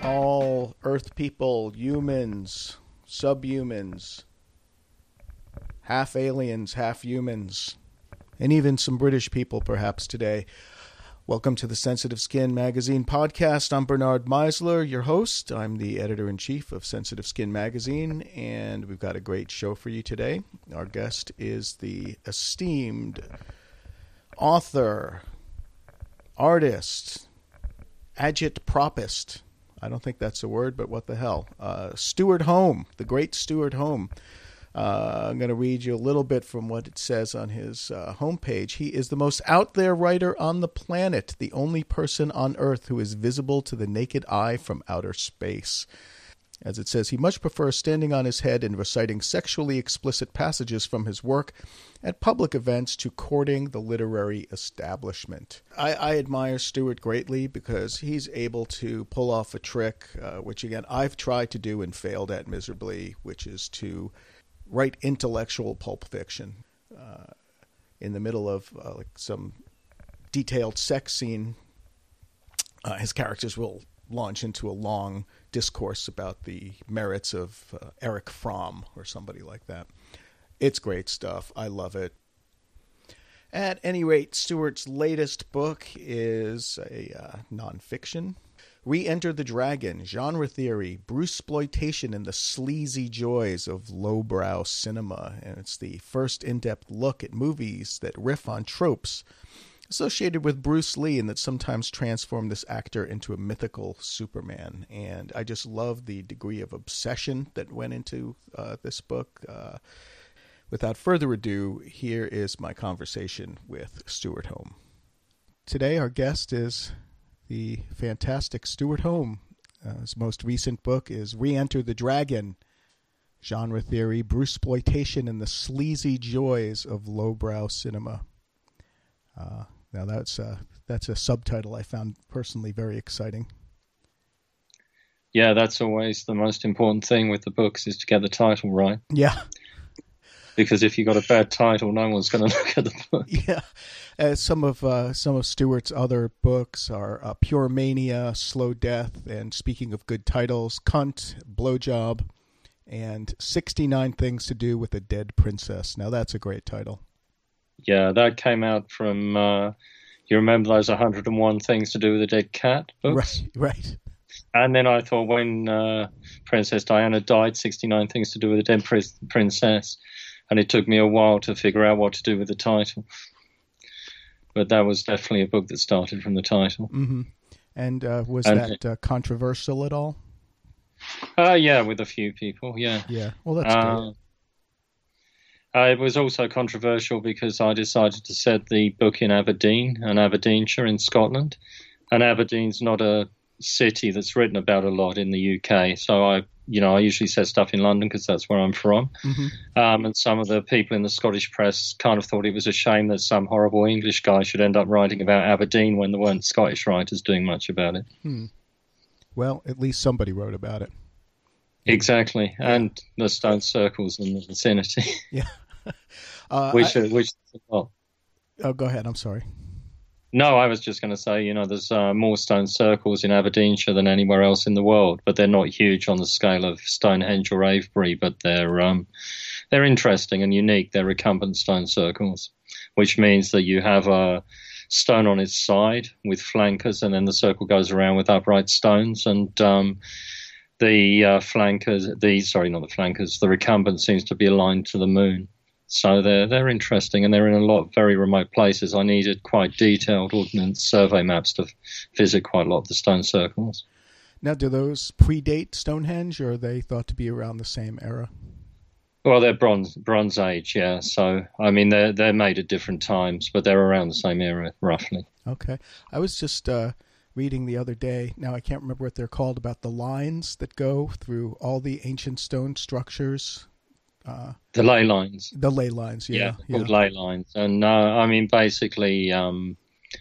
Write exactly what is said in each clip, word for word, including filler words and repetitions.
all Earth people, humans, subhumans, half aliens, half humans, and even some British people perhaps today. Welcome to the Sensitive Skin Magazine podcast. I'm Bernard Meisler, your host. I'm the editor-in-chief of Sensitive Skin Magazine, and we've got a great show for you today. Our guest is the esteemed author, artist, agitpropist. I don't think that's a word, but what the hell. Uh, Stuart Home, the great Stuart Home. Uh, I'm going to read you a little bit from what it says on his uh, homepage. He is the most out there writer on the planet, the only person on Earth who is visible to the naked eye from outer space. As it says, he much prefers standing on his head and reciting sexually explicit passages from his work at public events to courting the literary establishment. I, I admire Stuart greatly because he's able to pull off a trick, uh, which again, I've tried to do and failed at miserably, which is to write intellectual pulp fiction. Uh, in the middle of uh, like some detailed sex scene, uh, his characters will launch into a long discourse about the merits of uh, Erich Fromm or somebody like that. It's great stuff. I love it. At any rate, Stuart's latest book is a uh, nonfiction. Re-Enter the Dragon, Genre Theory, Bruceploitation, and the Sleazy Joys of Lowbrow Cinema. And it's the first in-depth look at movies that riff on tropes associated with Bruce Lee and that sometimes transform this actor into a mythical Superman. And I just love the degree of obsession that went into uh, this book. Uh, without further ado, here is my conversation with Stuart Home. Today our guest is the fantastic Stuart Home. Uh, his most recent book is Re-Enter the Dragon, Genre Theory, Bruceploitation, and the Sleazy Joys of Lowbrow Cinema. Uh, now that's uh, that's a subtitle I found personally very exciting. Yeah, that's always the most important thing with the books is to get the title right. Yeah. Because if you got a bad title, no one's going to look at the book. Yeah. Uh, some of uh, some of Stuart's other books are uh, Pure Mania, Slow Death, and speaking of good titles, Cunt, Blowjob, and sixty-nine Things to Do with a Dead Princess. Now that's a great title. Yeah, that came out from, uh, you remember those one hundred and one Things to Do with a Dead Cat books? Right, right. And then I thought when uh, Princess Diana died, sixty-nine Things to Do with a Dead Pri- Princess, and it took me a while to figure out what to do with the title. But that was definitely a book that started from the title. Mm-hmm. And uh, was and, that uh, controversial at all? Uh, yeah, with a few people, yeah. Yeah, well, that's uh, good. Uh, it was also controversial because I decided to set the book in Aberdeen, and Aberdeenshire in Scotland. And Aberdeen's not a city that's written about a lot in the U K. So I, you know, I usually set stuff in London because that's where I'm from. Mm-hmm. Um, and some of the people in the Scottish press kind of thought it was a shame that some horrible English guy should end up writing about Aberdeen when there weren't Scottish writers doing much about it. Hmm. Well, at least somebody wrote about it. Exactly. Yeah. And the stone circles in the vicinity. Yeah. uh, which, I, which, well, oh, go ahead. I'm sorry. No, I was just going to say, you know, there's uh, more stone circles in Aberdeenshire than anywhere else in the world, but they're not huge on the scale of Stonehenge or Avebury, but they're um, they're interesting and unique. They're recumbent stone circles, which means that you have a stone on its side with flankers, and then the circle goes around with upright stones, and um, the uh, flankers, the sorry, not the flankers, the recumbent seems to be aligned to the moon. So they're they're interesting, and they're in a lot of very remote places. I needed quite detailed ordnance survey maps to visit quite a lot of the stone circles. Now, do those predate Stonehenge, or are they thought to be around the same era? Well, they're Bronze Bronze Age, yeah. So I mean, they're they're made at different times, but they're around the same era roughly. Okay, I was just uh, reading the other day. Now I can't remember what they're called, about the lines that go through all the ancient stone structures. Uh, the ley lines. The ley lines, yeah. Yeah, called yeah. ley lines. And uh, I mean, basically, um,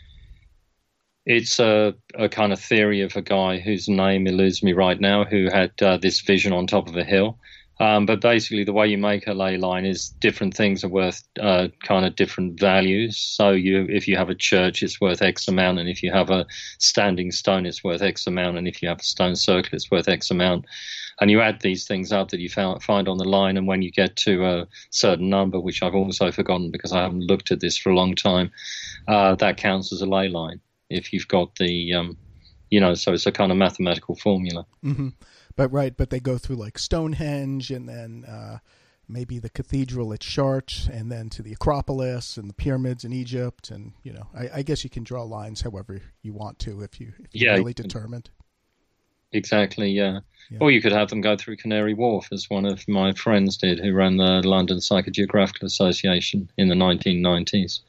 it's a, a kind of theory of a guy whose name eludes me right now, who had uh, this vision on top of a hill. Um, but basically, the way you make a ley line is different things are worth uh, kind of different values. So you, if you have a church, it's worth X amount, and if you have a standing stone, it's worth X amount, and if you have a stone circle, it's worth X amount. And you add these things up that you found, find on the line, and when you get to a certain number, which I've also forgotten because I haven't looked at this for a long time, uh, that counts as a ley line. If you've got the, um, you know, so it's a kind of mathematical formula. Mm-hmm. But right, but they go through like Stonehenge, and then uh, maybe the cathedral at Chartres, and then to the Acropolis and the pyramids in Egypt, and you know, I, I guess you can draw lines however you want to if you if you're yeah, really determined. Exactly, yeah. yeah. Or you could have them go through Canary Wharf, as one of my friends did, who ran the London Psychogeographical Association in the nineteen nineties.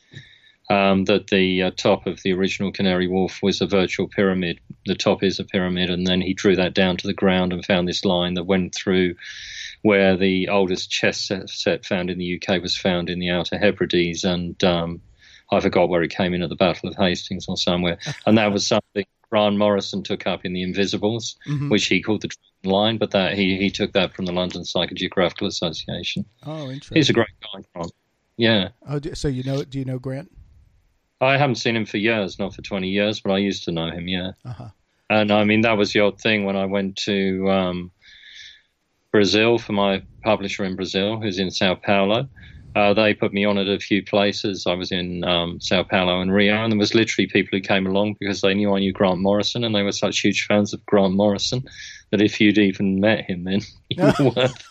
Um, that the uh, top of the original Canary Wharf was a virtual pyramid. The top is a pyramid, and then he drew that down to the ground and found this line that went through where the oldest chess set, set found in the U K was found in the Outer Hebrides, and um, I forgot where it came in at the Battle of Hastings or somewhere. And that was something Grant Morrison took up in The Invisibles, mm-hmm. which he called the Dragon Line, but that he, he took that from the London Psychogeographical Association. Oh, interesting. He's a great guy, Grant. Yeah. Oh, so you know? Do you know Grant? I haven't seen him for years, not for twenty years, but I used to know him, yeah. Uh-huh. And, I mean, that was the odd thing when I went to um, Brazil for my publisher in Brazil, who's in Sao Paulo. Uh, they put me on at a few places. I was in um, Sao Paulo and Rio, and there was literally people who came along because they knew I knew Grant Morrison, and they were such huge fans of Grant Morrison that if you'd even met him, then you were worth,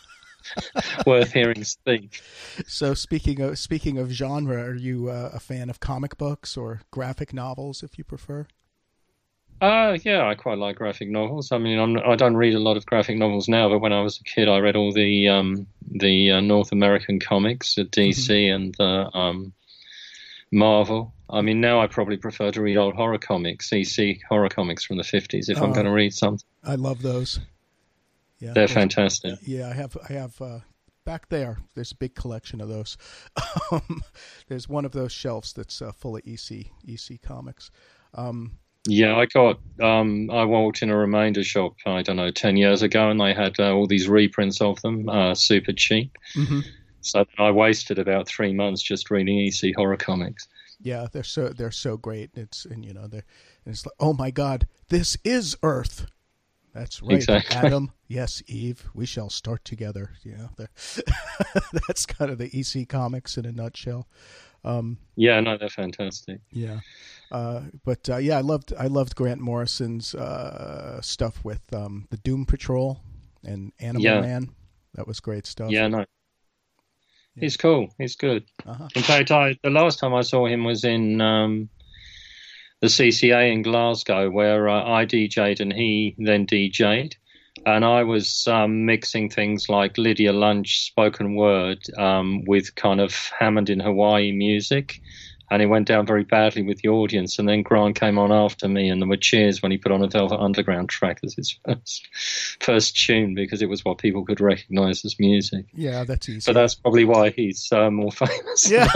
worth hearing speak. So speaking of speaking of genre, are you uh, a fan of comic books or graphic novels, if you prefer? Uh, yeah, I quite like graphic novels. I mean, I'm, I don't read a lot of graphic novels now, but when I was a kid, I read all the um, the uh, North American comics at D C mm-hmm. and uh, um, Marvel. I mean, now I probably prefer to read old horror comics, E C horror comics from the fifties, if uh, I'm going to read something. I love those. Yeah, they're fantastic. Yeah, I have. I have. Uh, back there, there's a big collection of those. Um, there's one of those shelves that's uh, full of E C E C comics. Um, Yeah, I got, um, I walked in a remainder shop, I don't know, ten years ago, and they had uh, all these reprints of them, uh, super cheap. Mm-hmm. So I wasted about three months just reading E C horror comics. Yeah, they're so, they're so great. It's, and you know, they're, and it's like, oh my God, this is Earth. That's right, exactly. Adam. Yes, Eve, we shall start together. You know, that's kind of the E C comics in a nutshell. Um, yeah, no, they're fantastic. Yeah, uh, but uh, yeah, I loved I loved Grant Morrison's uh, stuff with um, the Doom Patrol and Animal yeah. Man. That was great stuff. Yeah, no, yeah. He's cool. He's good. Uh-huh. In fact, I, the last time I saw him was in um, the C C A in Glasgow, where uh, I D J'd and he then D J'd. And I was um, mixing things like Lydia Lunch spoken word um, with kind of Hammond in Hawaii music. And it went down very badly with the audience. And then Grant came on after me, and there were cheers when he put on a Velvet Underground track as his first, first tune, because it was what people could recognize as music. Yeah, that's easy. So that's probably why he's uh, more famous. Yeah.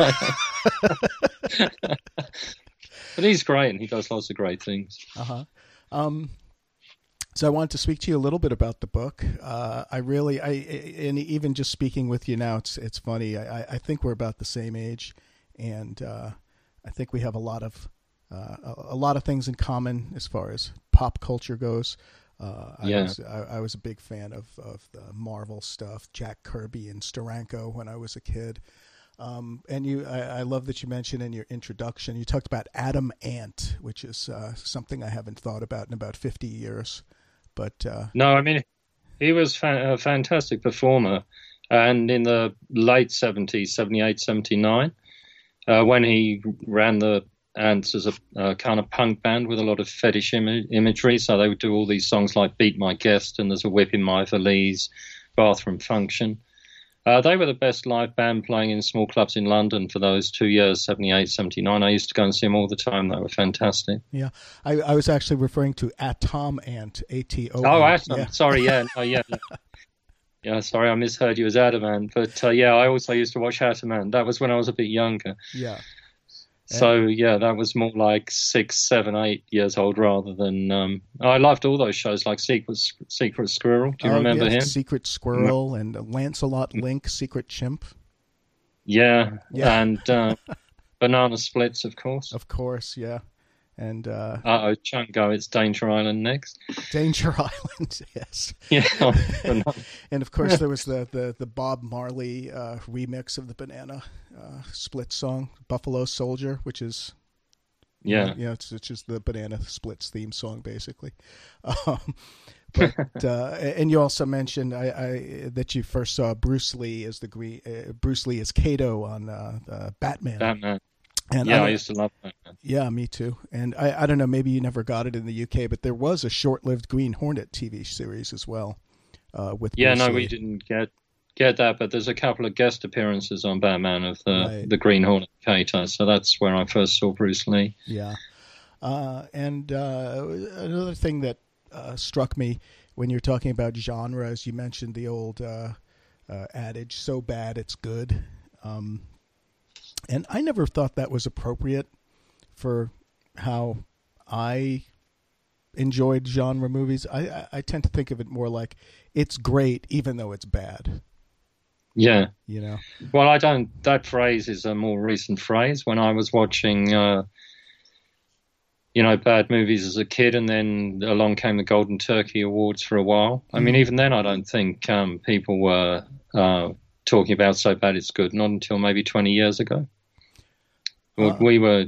But he's great, and he does lots of great things. Uh-huh. Um So I wanted to speak to you a little bit about the book. Uh, I really, I, and even just speaking with you now, it's it's funny. I, I think we're about the same age, and uh, I think we have a lot of uh, a lot of things in common as far as pop culture goes. Uh, I yeah. was I, I was a big fan of of the Marvel stuff, Jack Kirby and Steranko when I was a kid. Um, and you, I, I love that you mentioned in your introduction, you talked about Adam Ant, which is uh, something I haven't thought about in about fifty years. But uh, no, I mean, he was fa- a fantastic performer. And in the late seventies, seventy-eight, seventy-nine, uh, when he ran the Ants as a uh, kind of punk band with a lot of fetish Im- imagery, so they would do all these songs like Beat My Guest and There's a Whip in My Valise, Bathroom Function. Uh, they were the best live band playing in small clubs in London for those two years, seventy-eight, seventy-nine. I used to go and see them all the time. They were fantastic. Yeah. I, I was actually referring to Atom Ant, A T O. Oh, Atom. Yeah. Sorry, yeah. Oh, yeah. Yeah, sorry, I misheard you as Adam Ant. But, uh, yeah, I also used to watch Atom Ant. That was when I was a bit younger. Yeah. So yeah, that was more like six, seven, eight years old rather than. Um, I loved all those shows like Secret Secret Squirrel. Do you Oh, remember yes, him? Secret Squirrel and Lancelot Link, Secret Chimp. Yeah, Yeah. and uh, Banana Splits, of course. Of course, yeah. And uh, Uh oh, Chungo, it's Danger Island next. Danger Island, yes. Yeah, and of course there was the the, the Bob Marley uh, remix of the Banana uh, Split song, Buffalo Soldier, which is yeah, you know, it's, it's just the Banana Splits theme song basically. Um, but uh, and you also mentioned I, I that you first saw Bruce Lee as the green uh, Bruce Lee as Kato on uh, uh, Batman. Batman. And yeah, I, I used to love Batman. Yeah, me too. And I, I don't know, maybe you never got it in the U K, but there was a short-lived Green Hornet T V series as well. Uh, with yeah, Bruce no, Lee. we didn't get get that, but there's a couple of guest appearances on Batman of the Right. the Green Hornet Kato, so that's where I first saw Bruce Lee. Yeah. Uh, and uh, another thing that uh, struck me when you're talking about genres, you mentioned the old uh, uh, adage, so bad it's good. Um, and I never thought that was appropriate for how I enjoyed genre movies. I, I, I tend to think of it more like it's great even though it's bad. Yeah. You know? Well, I don't. That phrase is a more recent phrase. When I was watching, uh, you know, bad movies as a kid, and then along came the Golden Turkey Awards for a while. I mean, even then, I don't think um, people were uh, talking about so bad it's good. Not until maybe twenty years ago. Uh, we were.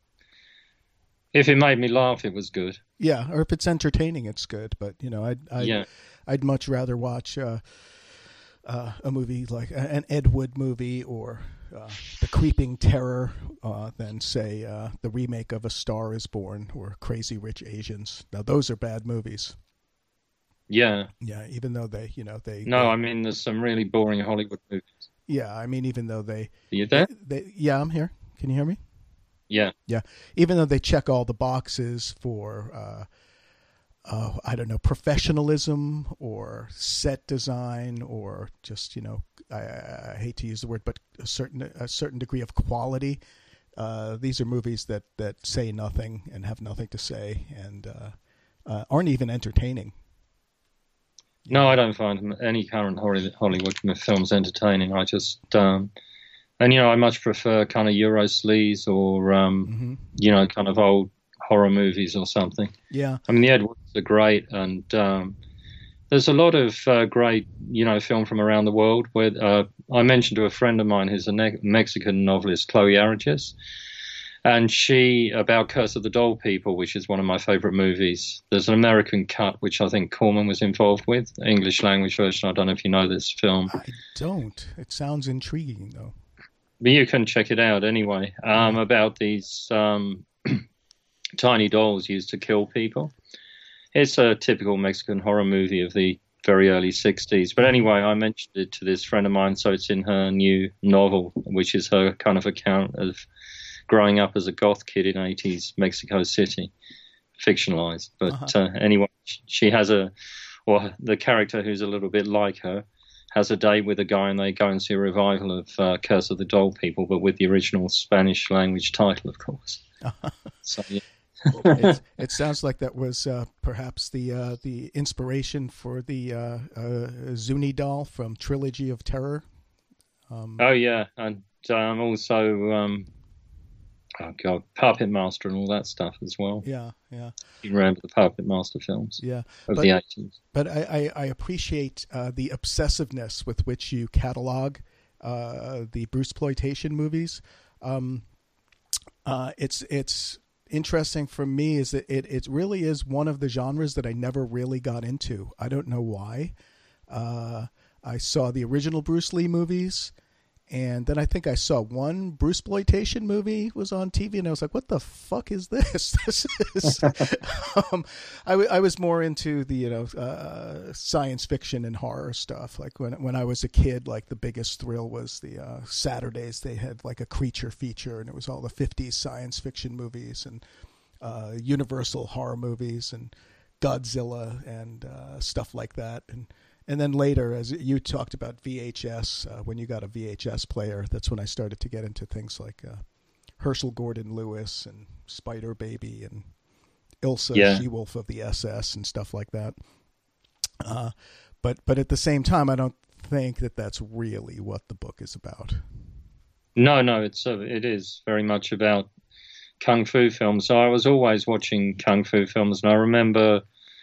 If it made me laugh, it was good. Yeah, or if it's entertaining, it's good. But you know, I'd I'd, Yeah. I'd much rather watch uh, uh, a movie like an Ed Wood movie or uh, The Creeping Terror uh, than say uh, the remake of A Star Is Born or Crazy Rich Asians. Now those are bad movies. Yeah. Yeah, even though they, you know, they. No, they, I mean, there's some really boring Hollywood movies. Yeah, I mean, even though they. Are you there? They, yeah, I'm here. Can you hear me? Yeah. Yeah, even though they check all the boxes for, uh, uh, I don't know, professionalism or set design or just, you know, I, I hate to use the word, but a certain a certain degree of quality. Uh, these are movies that, that say nothing and have nothing to say and uh, uh, aren't even entertaining. No, I don't find any current Hollywood films entertaining. I just, um, and you know, I much prefer kind of Euro sleaze or, um, Mm-hmm. you know, kind of old horror movies or something. Yeah. I mean, the Ed Woods are great, and um, there's a lot of uh, great, you know, film from around the world. Where uh, I mentioned to a friend of mine who's a ne- Mexican novelist, Chloe Arages, and she about Curse of the Doll People, which is one of my favorite movies. There's an American cut which I think Corman was involved with, English language version. I don't know if you know this film. I don't. It sounds intriguing though. But you can check it out anyway. Um, about these um, tiny dolls used to kill people. It's a typical Mexican horror movie of the very early sixties. But anyway, I mentioned it to this friend of mine, so it's in her new novel, which is her kind of account of growing up as a goth kid in eighties Mexico City, fictionalized. But Uh-huh. uh, anyway, she has a, or the character who's a little bit like her, has a date with a guy, and they go and see a revival of uh, Curse of the Doll People, but with the original Spanish language title, of course. So, yeah. it, it sounds like that was uh, perhaps the uh, the inspiration for the uh, uh, Zuni doll from Trilogy of Terror. Um, Oh, yeah, and um, also, um, oh God, Puppet Master and all that stuff as well. yeah, yeah, You remember the Puppet Master films yeah. of But, the eighties. but I, I, I appreciate uh, the obsessiveness with which you catalog uh, the Bruceploitation movies. Um, uh, it's it's interesting for me is that it, it really is one of the genres that I never really got into. I don't know why. Uh, I saw the original Bruce Lee movies, and then I think I saw one Bruceploitation movie was on T V, and I was like, "What the fuck is this?" This is. um, I, w- I was more into the you know uh, science fiction and horror stuff. Like when when I was a kid, like the biggest thrill was the uh, Saturdays they had like a creature feature, and it was all the fifties science fiction movies and uh, Universal horror movies and Godzilla and uh, stuff like that. And And then later, as you talked about V H S, uh, when you got a V H S player, that's when I started to get into things like uh, Herschel Gordon Lewis and Spider Baby and Ilsa, yeah. She-Wolf of the S S and stuff like that. Uh, but but at the same time, I don't think that that's really what the book is about. No, no, it's uh, it is very much about kung fu films. So I was always watching kung fu films, and I remember,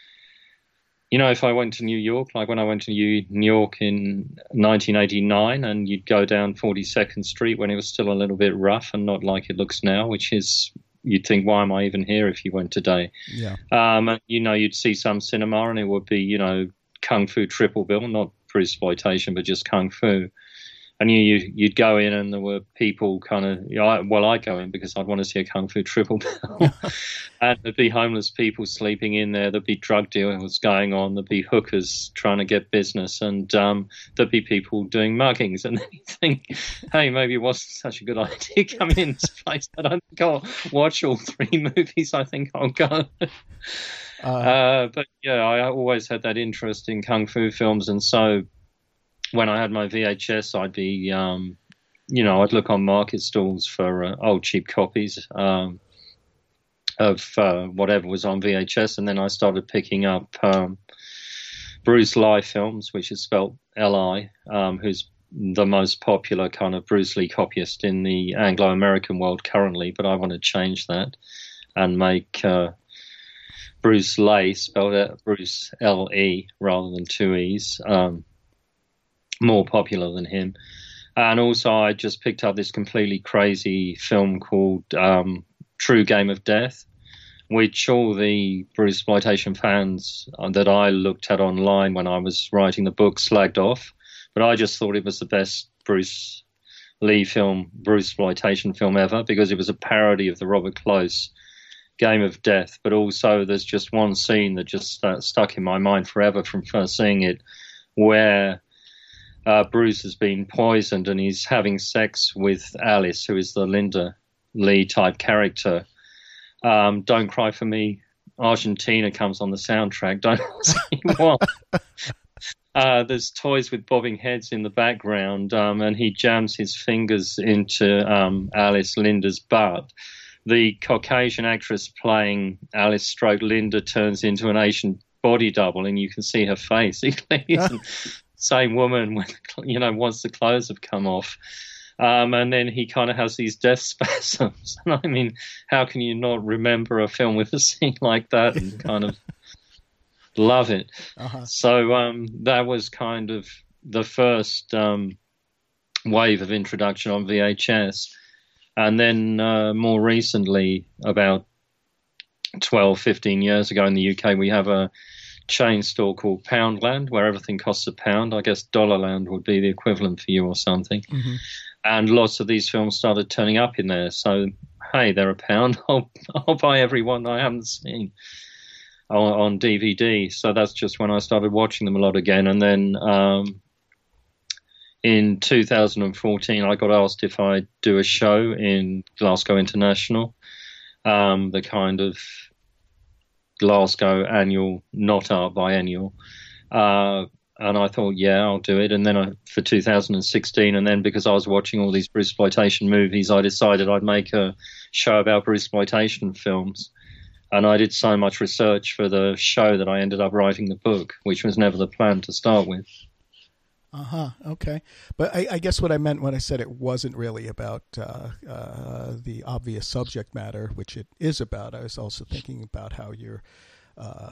you know, if I went to New York, like when I went to New York in nineteen eighty-nine, and you'd go down forty-second Street when it was still a little bit rough and not like it looks now, which is, you'd think, why am I even here if you went today? Yeah. Um, and, you know, you'd see some cinema and it would be, you know, kung fu triple bill, not Bruceploitation, but just kung fu. And you, you, you'd go in and there were people kind of, you know, well, I'd go in because I'd want to see a kung fu triple bill. And there'd be homeless people sleeping in there. There'd be drug dealers going on. There'd be hookers trying to get business. And um, there'd be people doing muggings. And then you think, hey, maybe it wasn't such a good idea coming in this place. I don't think I'll watch all three movies. I think I'll go. Uh, uh, but, yeah, I always had that interest in kung fu films. And so when I had my V H S, I'd be, um, you know, I'd look on market stalls for uh, old cheap copies um, of uh, whatever was on V H S. And then I started picking up um, Bruce Lee films, which is spelled L I, um, who's the most popular kind of Bruce Lee copyist in the Anglo-American world currently. But I want to change that and make uh, Bruce Lee, spelled out Bruce L E rather than two E's, um, more popular than him. And also I just picked up this completely crazy film called um, True Game of Death, which all the Bruceploitation fans that I looked at online when I was writing the book slagged off. But I just thought it was the best Bruce Lee film, Bruceploitation film ever, because it was a parody of the Robert Close Game of Death. But also there's just one scene that just uh, stuck in my mind forever from first seeing it, where Uh, Bruce has been poisoned and he's having sex with Alice, who is the Linda Lee type character. Um, Don't Cry for Me, Argentina comes on the soundtrack. Don't ask me why. Uh, there's toys with bobbing heads in the background, um, and he jams his fingers into um, Alice Linda's butt. The Caucasian actress playing Alice stroke Linda turns into an Asian body double, and you can see her face. It isn't same woman when, you know, once the clothes have come off. Um, and then he kind of has these death spasms. And I mean, how can you not remember a film with a scene like that and kind of love it? Uh-huh. So um, that was kind of the first um, wave of introduction on V H S. And then uh, more recently, about twelve, fifteen years ago in the U K, we have a chain store called Poundland, where everything costs a pound. I guess Dollarland would be the equivalent for you or something. Mm-hmm. And lots of these films started turning up in there. So, hey, they're a pound. I'll, I'll buy every one I haven't seen on, on D V D. So that's just when I started watching them a lot again. And then um, in two thousand fourteen, I got asked if I'd do a show in Glasgow International, um, the kind of Glasgow annual, not our biennial. Uh, and I thought, yeah, I'll do it. And then I, for two thousand sixteen, and then because I was watching all these Bruceploitation movies, I decided I'd make a show about Bruceploitation films. And I did so much research for the show that I ended up writing the book, which was never the plan to start with. Uh-huh. Okay. But I, I guess what I meant when I said it wasn't really about uh, uh, the obvious subject matter, which it is about. I was also thinking about how you're, uh,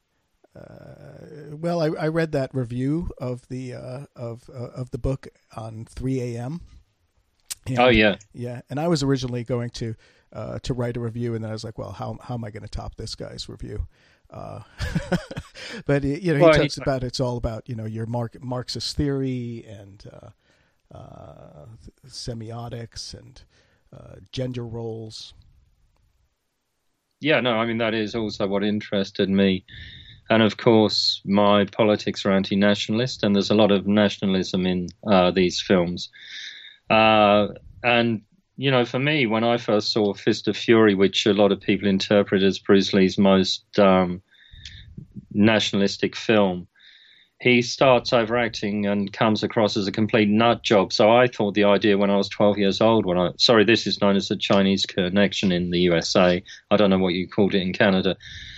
uh, well, I, I read that review of the uh, of uh, of the book on three a.m. And, oh yeah, yeah. And I was originally going to uh, to write a review, and then I was like, well, how how am I going to top this guy's review? Uh, but you know, he well, talks he, about it's all about, you know, your Mark, Marxist theory and uh, uh, semiotics and uh, gender roles. Yeah, no, I mean that is also what interested me, and of course my politics are anti-nationalist, and there's a lot of nationalism in uh, these films, uh, and. You know, for me, when I first saw Fist of Fury, which a lot of people interpret as Bruce Lee's most um, nationalistic film, he starts overacting and comes across as a complete nut job. So I thought the idea when I was twelve years old, when I, sorry, this is known as the Chinese Connection in the U S A. I don't know what you called it in Canada.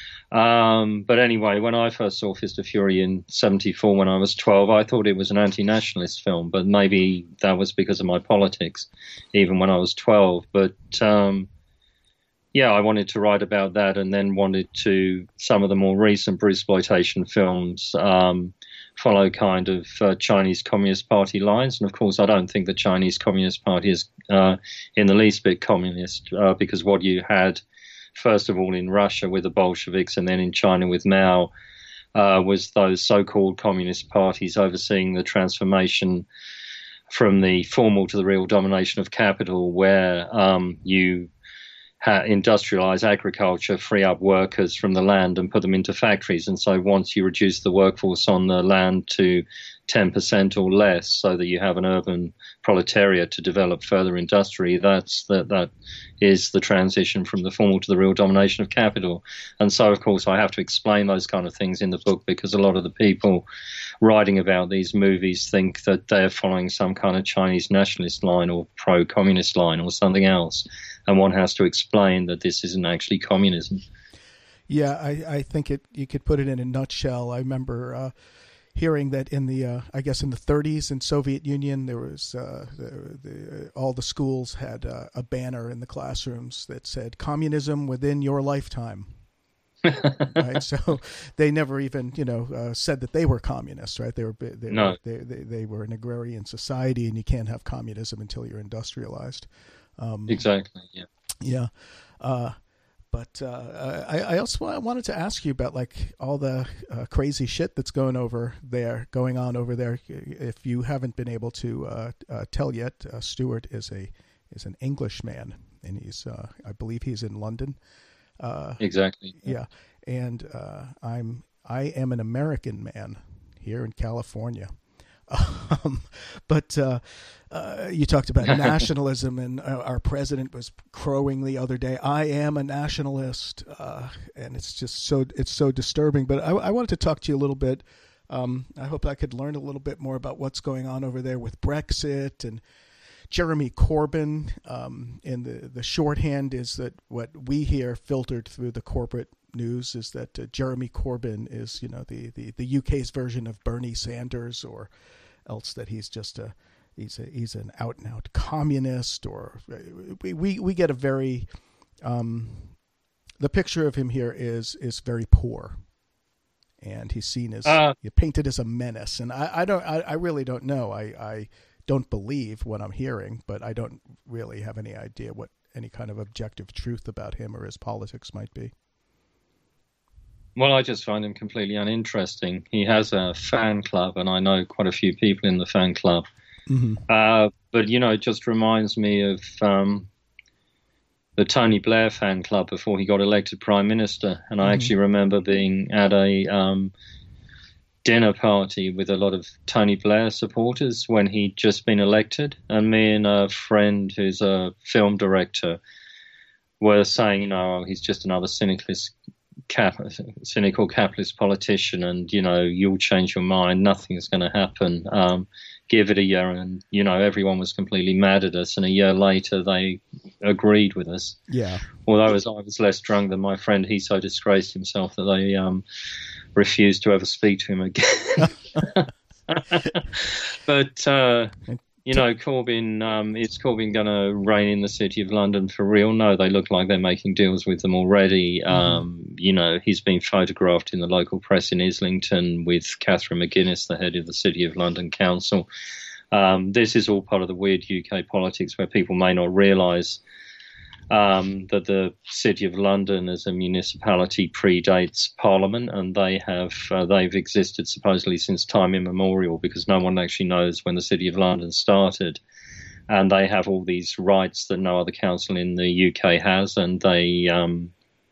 Um, but anyway, when I first saw Fist of Fury in seventy-four when I was twelve, I thought it was an anti-nationalist film, but maybe that was because of my politics, even when I was twelve. But, um, yeah, I wanted to write about that, and then wanted to, some of the more recent Bruceploitation films, um, follow kind of uh, Chinese Communist Party lines. And of course, I don't think the Chinese Communist Party is uh, in the least bit communist, uh, because what you had, first of all, in Russia with the Bolsheviks and then in China with Mao, uh, was those so-called communist parties overseeing the transformation from the formal to the real domination of capital, where um, you industrialize agriculture, free up workers from the land and put them into factories. And so once you reduce the workforce on the land to ten percent or less, so that you have an urban proletariat to develop further industry, that's that that is the transition from the formal to the real domination of capital. And so, of course, I have to explain those kind of things in the book, because a lot of the people writing about these movies think that they're following some kind of Chinese nationalist line or pro-communist line or something else. And one has to explain that this isn't actually communism. Yeah, I, I think it. You could put it in a nutshell. I remember uh, hearing that in the, uh, I guess in the thirties in Soviet Union, there was uh, the, the, all the schools had uh, a banner in the classrooms that said "Communism within your lifetime." Right, so they never even, you know, uh, said that they were communists. Right, they were they, no. they, they they were an agrarian society, and you can't have communism until you're industrialized. Um, exactly. Yeah. Yeah. Uh, but uh, I, I also wanted to ask you about like all the uh, crazy shit that's going over there, going on over there. If you haven't been able to uh, uh, tell yet, uh, Stuart is a is an Englishman, and he's uh, I believe he's in London. Uh, exactly. Yeah, and uh, I'm I am an American man here in California. Um, but uh, uh, you talked about nationalism, and uh, our president was crowing the other day, "I am a nationalist," uh, and it's just so it's so disturbing. But I, I wanted to talk to you a little bit. Um, I hope I could learn a little bit more about what's going on over there with Brexit and Jeremy Corbyn. Um, and the the shorthand is that what we hear filtered through the corporate news is that uh, Jeremy Corbyn is, you know, the, the, the U K's version of Bernie Sanders, or else that he's just a he's a he's an out and out communist, or we we, we get a very um, the picture of him here is is very poor, and he's seen as uh, painted as a menace. And I, I don't I, I really don't know. I, I don't believe what I'm hearing, but I don't really have any idea what any kind of objective truth about him or his politics might be. Well, I just find him completely uninteresting. He has a fan club, and I know quite a few people in the fan club. Mm-hmm. Uh, but, you know, it just reminds me of um, the Tony Blair fan club before he got elected prime minister. And I mm-hmm. actually remember being at a um, dinner party with a lot of Tony Blair supporters when he'd just been elected. And me and a friend who's a film director were saying, you know, he's just another cynicalist Cap, cynical capitalist politician, and you know, you'll change your mind, nothing's going to happen, um, give it a year. And you know, everyone was completely mad at us, and a year later they agreed with us. Yeah, although I was, I was less drunk than my friend, he so disgraced himself that they um, refused to ever speak to him again. But uh, you know, Corbyn, um, is Corbyn going to reign in the City of London for real? No, they look like they're making deals with them already. Mm. Um, you know, he's been photographed in the local press in Islington with Catherine McGuinness, the head of the City of London Council. Um, this is all part of the weird U K politics where people may not realise um, that the City of London as a municipality predates Parliament, and they have uh, they've existed supposedly since time immemorial, because no one actually knows when the City of London started. And they have all these rights that no other council in the U K has, and they um,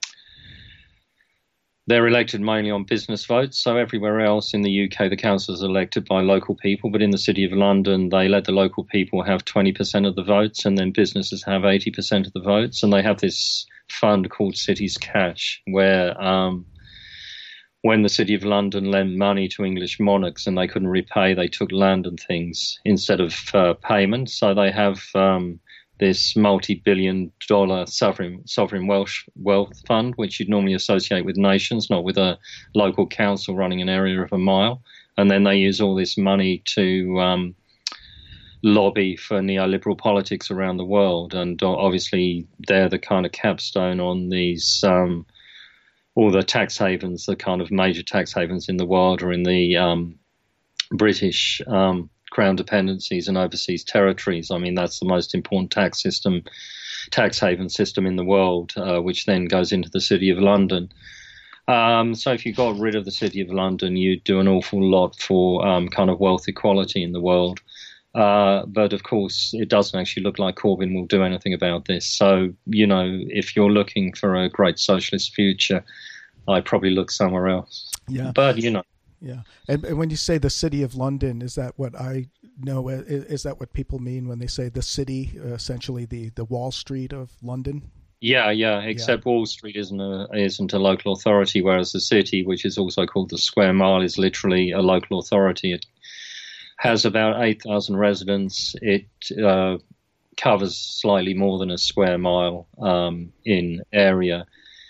they're elected mainly on business votes. So everywhere else in the U K, the councils are elected by local people. But in the City of London, they let the local people have twenty percent of the votes, and then businesses have eighty percent of the votes. And they have this fund called Cities Cash, where um, when the City of London lent money to English monarchs and they couldn't repay, they took land and things instead of uh, payment. So they have um, this multi-billion dollar sovereign sovereign wealth, wealth fund, which you'd normally associate with nations, not with a local council running an area of a mile. And then they use all this money to um, lobby for neoliberal politics around the world. And obviously they're the kind of capstone on these, um, all the tax havens, the kind of major tax havens in the world are in the um, British um Crown dependencies and overseas territories. I mean, that's the most important tax system, tax haven system in the world, uh, which then goes into the City of London. Um, so if you got rid of the City of London, you'd do an awful lot for um, kind of wealth equality in the world. Uh, but of course, it doesn't actually look like Corbyn will do anything about this. So, you know, if you're looking for a great socialist future, I'd probably look somewhere else. Yeah. But, you know. Yeah, and, and when you say the City of London, is that what I know? Is, is that what people mean when they say the city, uh, essentially the, the Wall Street of London? Yeah, yeah. Except yeah. Wall Street isn't a isn't a local authority, whereas the city, which is also called the Square Mile, is literally a local authority. It has about eight thousand residents. It uh, covers slightly more than a square mile um, in area.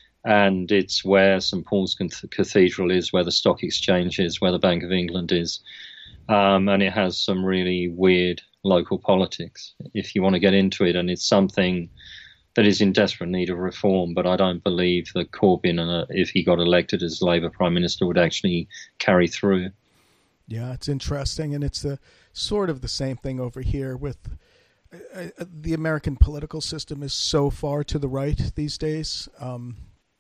And it's where Saint Paul's Cathedral is, where the Stock Exchange is, where the Bank of England is. Um, and it has some really weird local politics, if you want to get into it. And it's something that is in desperate need of reform. But I don't believe that Corbyn, uh, if he got elected as Labour Prime Minister, would actually carry through. Yeah, it's interesting. And it's the, sort of the same thing over here with uh, the American political system is so far to the right these days. Um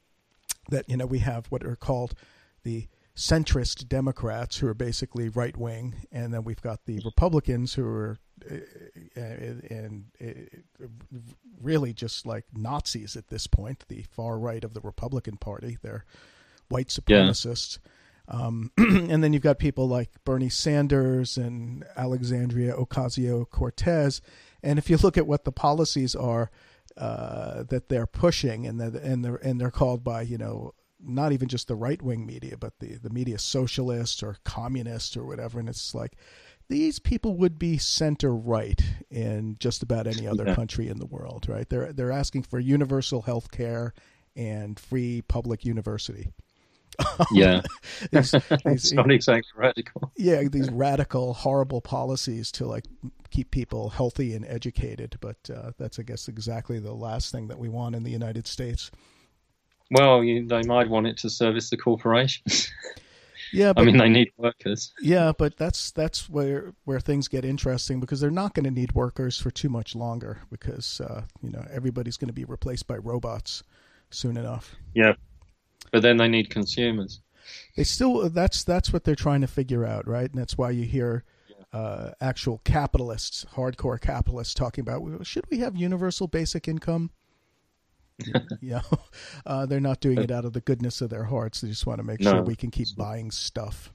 that, you know, we have what are called the centrist Democrats, who are basically right wing, and then we've got the Republicans, who are uh, and uh, really just like Nazis at this point, the far right of the Republican Party. They're white supremacists. Yeah. Um, and then you've got people like Bernie Sanders and Alexandria Ocasio-Cortez. And if you look at what the policies are uh, that they're pushing, and they're, and they're, and they're called by, you know, not even just the right-wing media, but the, the media socialist or communist or whatever. And it's like, these people would be center-right in just about any other yeah. country in the world, right? They're they're asking for universal health care and free public university. Yeah. these, these, it's not exactly radical. Yeah, these radical, horrible policies to like keep people healthy and educated. But uh, that's, I guess, exactly the last thing that we want in the United States. Well, you, they might want it to service the corporations. Yeah, but, I mean, they need workers. Yeah, but that's that's where where things get interesting, because they're not going to need workers for too much longer, because uh, you know, everybody's going to be replaced by robots soon enough. Yeah, but then they need consumers. They still that's that's what they're trying to figure out, right? And that's why you hear uh, actual capitalists, hardcore capitalists, talking about, well, should we have universal basic income? Yeah, uh, they're not doing it out of the goodness of their hearts. They just want to make no. sure we can keep buying stuff.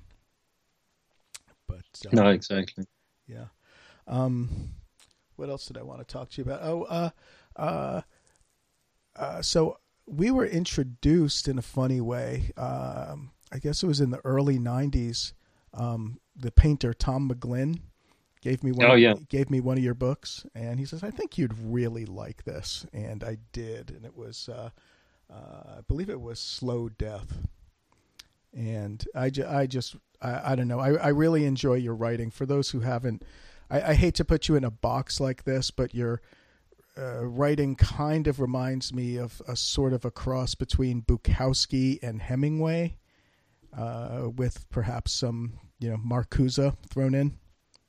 But uh, no, exactly. Yeah. Um, what else did I want to talk to you about? Oh, uh, uh, uh, so we were introduced in a funny way. Um, I guess it was in the early nineties. Um, the painter Tom McGlynn gave me one. Oh, yeah. Gave me one of your books, and he says, "I think you'd really like this," and I did. And it was, uh, uh, I believe, it was Slow Death. And I, ju- I just, I, I don't know. I, I really enjoy your writing. For those who haven't, I, I hate to put you in a box like this, but your uh, writing kind of reminds me of a sort of a cross between Bukowski and Hemingway, uh, with perhaps some, you know, Marcuse thrown in.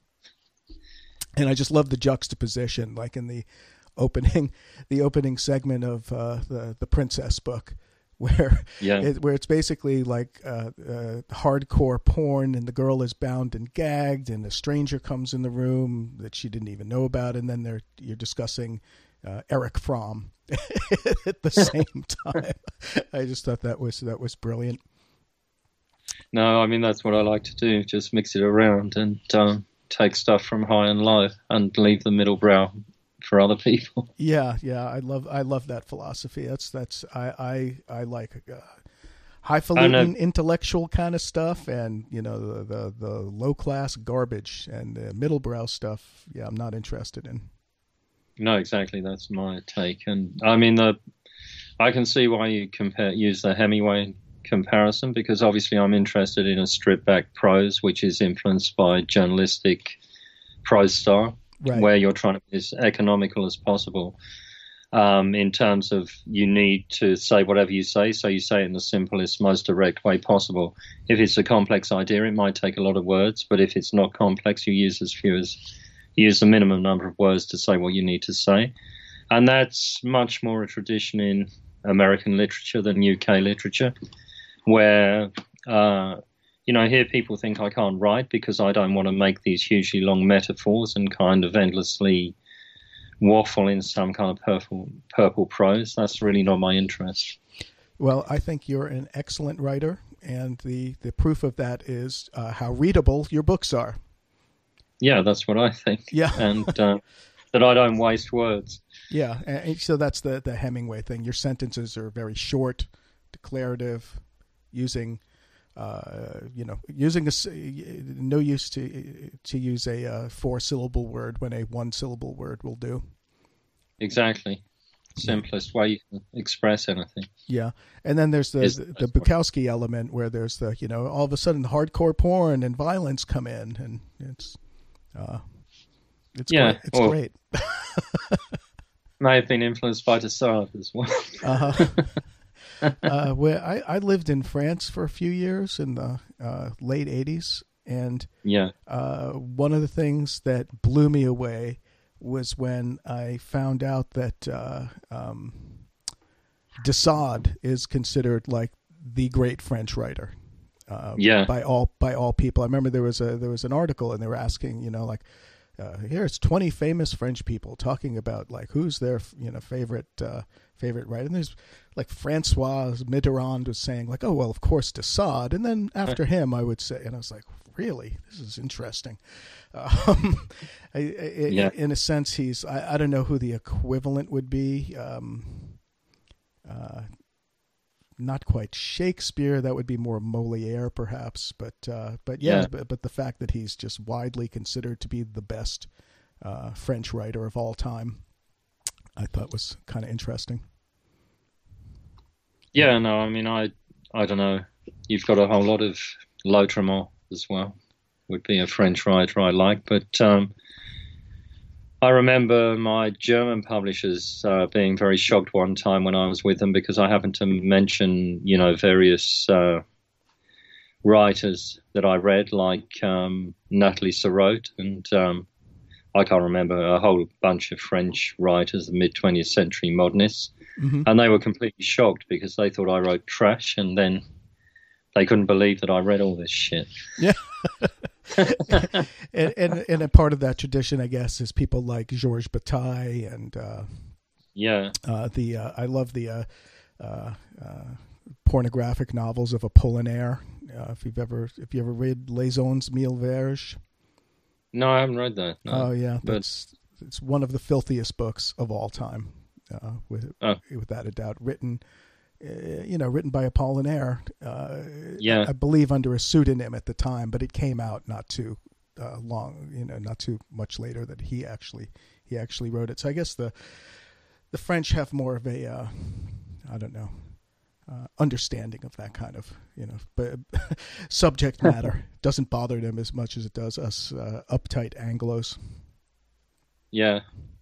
And I just love the juxtaposition, like in the opening, the opening segment of uh, the the Princess book, where yeah. it, where it's basically like uh, uh, hardcore porn, and the girl is bound and gagged, and a stranger comes in the room that she didn't even know about, and then they're you're discussing uh, Eric Fromm at the same time. I just thought that was that was brilliant. No, I mean, that's what I like to do, just mix it around and um, take stuff from high and low and leave the middle brow for other people. Yeah, yeah, I love I love that philosophy. That's that's I I, I like uh, highfalutin intellectual kind of stuff, and you know the the, the low class garbage and the middlebrow stuff. Yeah, I'm not interested in. No, exactly. That's my take, and I mean the. I can see why you compare use the Hemingway comparison, because obviously I'm interested in a stripped back prose, which is influenced by journalistic prose style, right, where you're trying to be as economical as possible. Um, in terms of you need to say whatever you say, so you say it in the simplest, most direct way possible. If it's a complex idea, it might take a lot of words, but if it's not complex, you use as few as you use the minimum number of words to say what you need to say. And that's much more a tradition in American literature than U K literature, where, uh, you know, here people think I can't write because I don't want to make these hugely long metaphors and kind of endlessly waffle in some kind of purple purple prose. That's really not my interest. Well, I think you're an excellent writer, and the, the proof of that is uh, how readable your books are. Yeah, that's what I think. Yeah. and uh, that I don't waste words. Yeah, and so that's the, the Hemingway thing. Your sentences are very short, declarative, using, uh, you know, using a, no use to to use a uh, four-syllable word when a one-syllable word will do. Exactly. Simplest way you can express anything. Yeah, and then there's the Is the, the the Bukowski element where there's the, you know, all of a sudden hardcore porn and violence come in, and it's uh, it's yeah, great. It's or, great. May have been influenced by Desailles as well. uh-huh. uh, where I, I lived in France for a few years in the uh, late eighties, and yeah, uh, one of the things that blew me away was when I found out that uh, um, Desailles is considered like the great French writer. Uh, yeah, by all by all people. I remember there was a there was an article, and they were asking, you know, like, uh, here's twenty famous French people talking about like who's their, you know, favorite uh, favorite writer. And there's like Francois Mitterrand was saying like, oh well, of course Desailles, and then after him I would say, and I was like, really, this is interesting. Um, I, I, yeah. In a sense, he's I, I don't know who the equivalent would be. Um, uh, Not quite Shakespeare. That would be more Moliere, perhaps. But uh, but yeah, yeah. But, but the fact that he's just widely considered to be the best uh, French writer of all time, I thought was kind of interesting. Yeah, no, I mean, I I don't know. You've got a whole lot of Lautréamont as well. Would be a French writer I like, but um, I remember my German publishers uh, being very shocked one time when I was with them because I happened to mention, you know, various uh, writers that I read, like um, Nathalie Sarraute, and um, I can't remember, a whole bunch of French writers, the mid-twentieth century modernists, mm-hmm. and they were completely shocked because they thought I wrote trash, and then they couldn't believe that I read all this shit. Yeah. and, and and a part of that tradition, I guess, is people like Georges Bataille and uh, yeah, uh, the uh, I love the uh, uh, uh, pornographic novels of Apollinaire. Uh, if you've ever if you ever read Les Onze Mille Verges. No, I haven't read that. No. Oh yeah, but... that's it's one of the filthiest books of all time, uh, with oh. without a doubt. Written. Uh, you know, written by Apollinaire, uh, yeah. I, I believe under a pseudonym at the time, but it came out not too uh, long, you know, not too much later that he actually he actually wrote it. So I guess the the French have more of a, uh, I don't know, uh, understanding of that kind of, you know, but subject matter. Doesn't bother them as much as it does us uh, uptight Anglos. Yeah.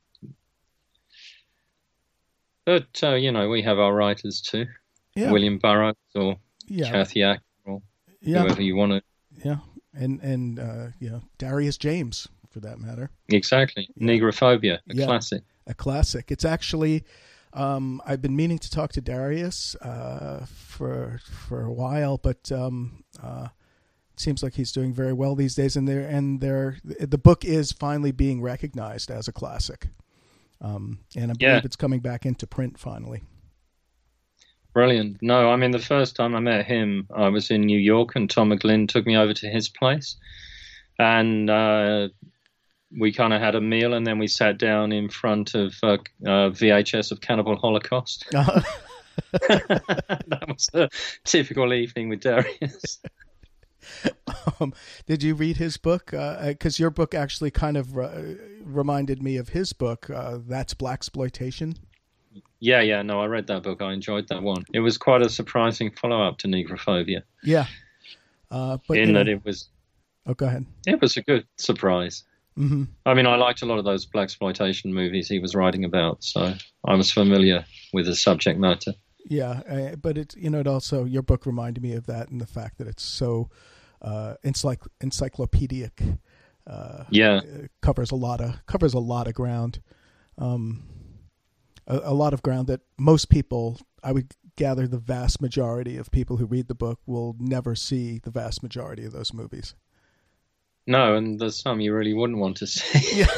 But, uh, you know, we have our writers too. Yeah. William Burroughs or yeah. Kathy Acker or yeah. whoever you want to. Yeah. And, and uh, you know, Darius James, for that matter. Exactly. Yeah. Negrophobia, a yeah. classic. A classic. It's actually, um, I've been meaning to talk to Darius uh, for for a while, but um, uh, it seems like he's doing very well these days. And, they're, and they're, the book is finally being recognized as a classic. Um, and I believe yeah. it's coming back into print finally. Brilliant. No, I mean, the first time I met him, I was in New York, and Tom McGlynn took me over to his place. And uh, we kind of had a meal, and then we sat down in front of uh, uh, V H S of Cannibal Holocaust. That was a typical evening with Darius. Um, did you read his book? Because uh, your book actually kind of uh, reminded me of his book. Uh, That's Blaxploitation. Yeah, yeah, no, I read that book. I enjoyed that one. It was quite a surprising follow-up to Negrophobia. Yeah, uh, but in that know, it was. Oh, go ahead. It was a good surprise. Mm-hmm. I mean, I liked a lot of those blaxploitation movies he was writing about, so I was familiar with the subject matter. Yeah, uh, but it you know it also your book reminded me of that and the fact that it's so uh, encycl- encyclopedic. Uh, yeah, covers a lot of covers a lot of ground, um, a, a lot of ground that most people, I would gather, the vast majority of people who read the book will never see the vast majority of those movies. No, and there's some you really wouldn't want to see. Yeah.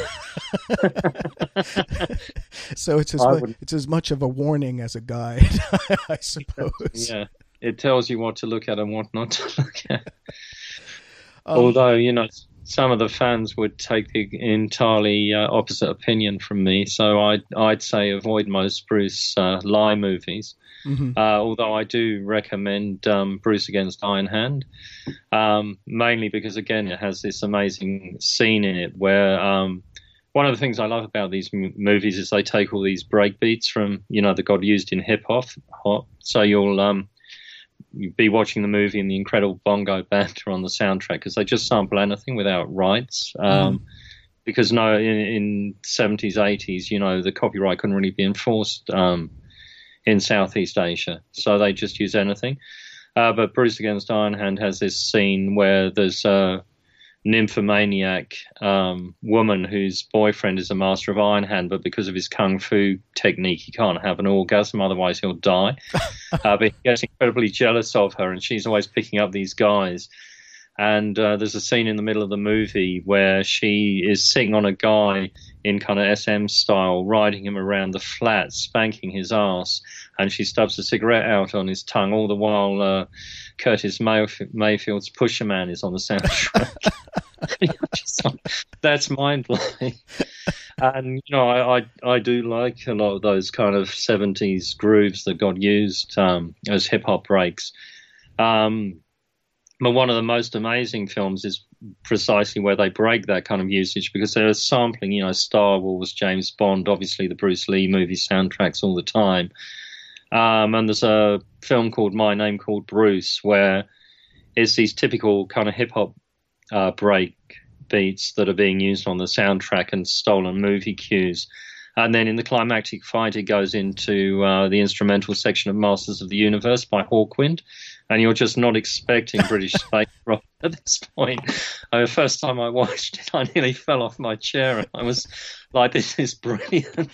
So it's as mu- it's as much of a warning as a guide, I suppose. Yeah, it tells you what to look at and what not to look at. Um, Although, you know, some of the fans would take the entirely uh, opposite opinion from me, so I'd, I'd say avoid most Bruce uh, Lee movies. Mm-hmm. Uh, although I do recommend um, Bruce Against Iron Hand, um, mainly because, again, it has this amazing scene in it where um, one of the things I love about these m- movies is they take all these breakbeats from, you know, that got used in hip-hop. So you'll um, be watching the movie and the incredible bongo band are on the soundtrack because they just sample anything without rights. Um, mm. Because no, in, in seventies, eighties, you know, the copyright couldn't really be enforced um, in Southeast Asia, so they just use anything. Uh, but Bruce Against Iron Hand has this scene where there's a nymphomaniac um, woman whose boyfriend is a master of Iron Hand, but because of his kung fu technique, he can't have an orgasm, otherwise he'll die. uh, but he gets incredibly jealous of her, and she's always picking up these guys. And uh, there's a scene in the middle of the movie where she is sitting on a guy in kind of S M style, riding him around the flat, spanking his ass, and she stubs a cigarette out on his tongue, all the while uh, Curtis Mayf- Mayfield's Pusher Man is on the soundtrack. Just like, that's mind-blowing. And, you know, I, I I do like a lot of those kind of seventies grooves that got used um, as hip-hop breaks. Um But one of the most amazing films is precisely where they break that kind of usage because they're sampling, you know, Star Wars, James Bond, obviously the Bruce Lee movie soundtracks all the time. Um, and there's a film called My Name Called Bruce where it's these typical kind of hip-hop uh, break beats that are being used on the soundtrack and stolen movie cues. And then in the climactic fight, it goes into uh, the instrumental section of Masters of the Universe by Hawkwind. And you're just not expecting British space rock at this point. Uh, the first time I watched it, I nearly fell off my chair. And I was like, this is brilliant.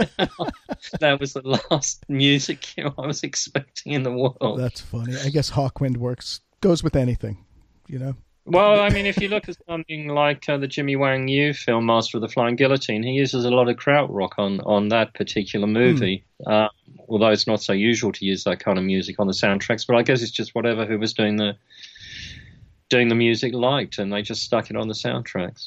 That was the last music cue I was expecting in the world. That's funny. I guess Hawkwind works, goes with anything, you know? Well, I mean, if you look at something like uh, the Jimmy Wang Yu film, Master of the Flying Guillotine, he uses a lot of krautrock on, on that particular movie, mm. uh, although it's not so usual to use that kind of music on the soundtracks. But I guess it's just whatever who was doing the doing the music liked, and they just stuck it on the soundtracks.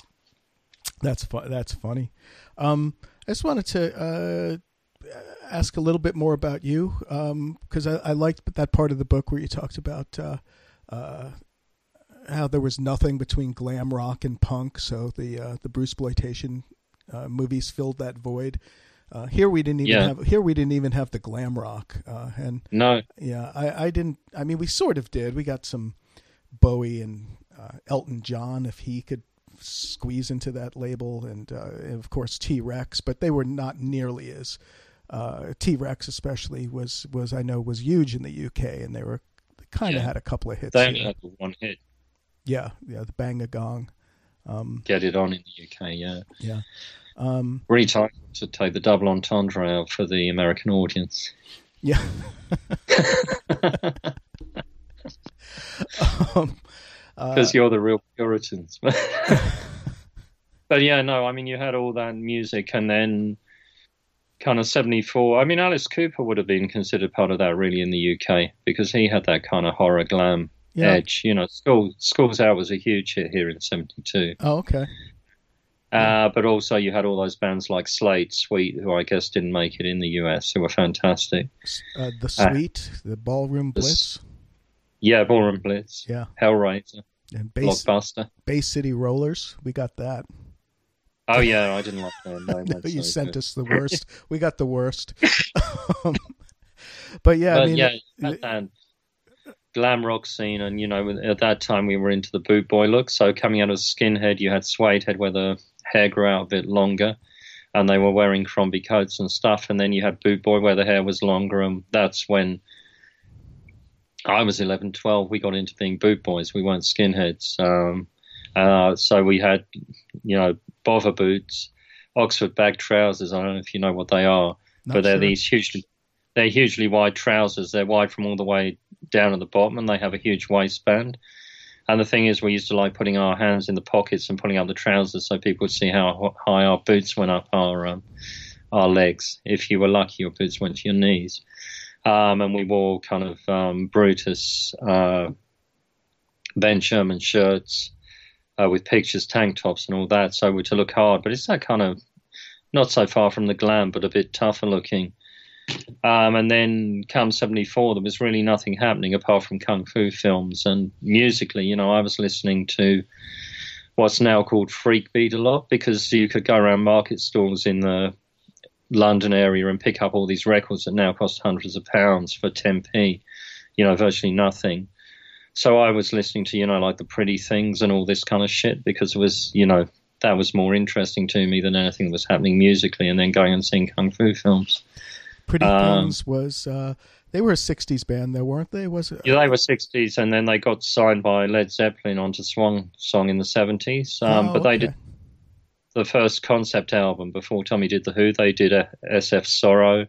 That's fu- That's funny. Um, I just wanted to uh, ask a little bit more about you, because um, I, I liked that part of the book where you talked about uh, uh, how there was nothing between glam rock and punk, so the uh, the Bruceploitation uh, movies filled that void. Uh, here we didn't even yeah. have here we didn't even have the glam rock, uh, and no, yeah, I, I didn't. I mean, we sort of did. We got some Bowie and uh, Elton John, if he could squeeze into that label, and, uh, and of course T-Rex, but they were not nearly as uh, T-Rex, especially was was I know was huge in the U K, and they were they kind of yeah. had a couple of hits. They only had one hit. Yeah, yeah, the Bang a Gong. Um, Get It On in the U K, yeah. Yeah. Um, really tight to take the double entendre out for the American audience. Yeah. um, Because uh, you're the real Puritans. But yeah, no, I mean, you had all that music, and then kind of seventy-four. I mean, Alice Cooper would have been considered part of that really in the U K, because he had that kind of horror glam. Yeah. Edge, you know, School School's Out was a huge hit here in seventy-two. Oh, okay. Uh, but also you had all those bands like Slade, Sweet, who I guess didn't make it in the U S, who were fantastic. Uh, the Sweet, uh, the Ballroom Blitz. The, yeah, Ballroom Blitz. Yeah. Hellraiser. And Bay, Blockbuster. Bay City Rollers. We got that. Oh, yeah, I didn't like that. No, no, you so sent good. us the worst. We got the worst. um, but yeah, but I mean, yeah, that band, glam rock scene, and you know, at that time we were into the boot boy look. So coming out of Skinhead, you had Suede Head, where the hair grew out a bit longer, and they were wearing Crombie coats and stuff. And then you had boot boy, where the hair was longer, and that's when I was eleven, twelve. We got into being boot boys. We weren't skinheads. Um, uh, so we had, you know, bother boots, Oxford bag trousers. I don't know if you know what they are, Not but they're sure. these hugely, they're hugely wide trousers. They're wide from all the way down at the bottom, and they have a huge waistband. And the thing is, we used to like putting our hands in the pockets and pulling up the trousers so people would see how high our boots went up our um, our legs. If you were lucky, your boots went to your knees. Um, and we wore kind of um, Brutus, uh, Ben Sherman shirts uh, with pictures, tank tops, and all that. So we're to look hard, but it's that kind of not so far from the glam, but a bit tougher looking. Um, and then come seventy-four, there was really nothing happening apart from kung fu films. And musically, you know, I was listening to what's now called freak beat a lot, because you could go around market stalls in the London area and pick up all these records that now cost hundreds of pounds for ten p, you know, virtually nothing. So I was listening to, you know, like the Pretty Things and all this kind of shit, because it was, you know, that was more interesting to me than anything that was happening musically, and then going and seeing kung fu films. Pretty Um, Things was, uh, they were a sixties band though, weren't they? Was it? Yeah, they were sixties, and then they got signed by Led Zeppelin onto Swan Song in the seventies. Um, Oh, but they okay. did the first concept album before Tommy did The Who. They did a S F Sorrow.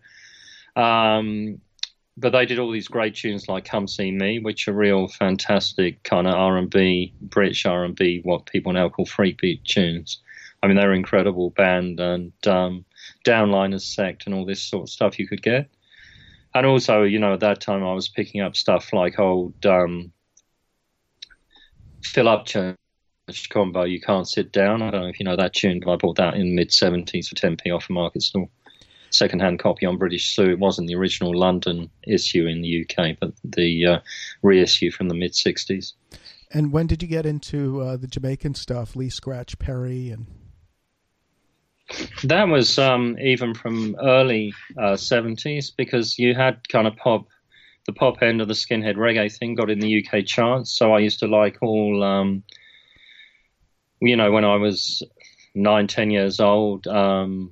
Um, but they did all these great tunes like Come See Me, which are real fantastic kind of R and B, British R and B, what people now call freak beat tunes. I mean, they're an incredible band, and um, Downliners, Sect, and all this sort of stuff you could get. And also, you know, at that time I was picking up stuff like old um, Phil Upchurch combo, You Can't Sit Down. I don't know if you know that tune, but I bought that in the mid-seventies for ten p off a market stall. Second-hand copy on British Sue. It wasn't the original London issue in the U K, but the uh, reissue from the mid-sixties. And when did you get into uh, the Jamaican stuff? Lee Scratch Perry and... That was um, even from early uh, seventies, because you had kind of pop, the pop end of the skinhead reggae thing got in the U K charts. So I used to like all, um, you know, when I was nine, ten years old, um,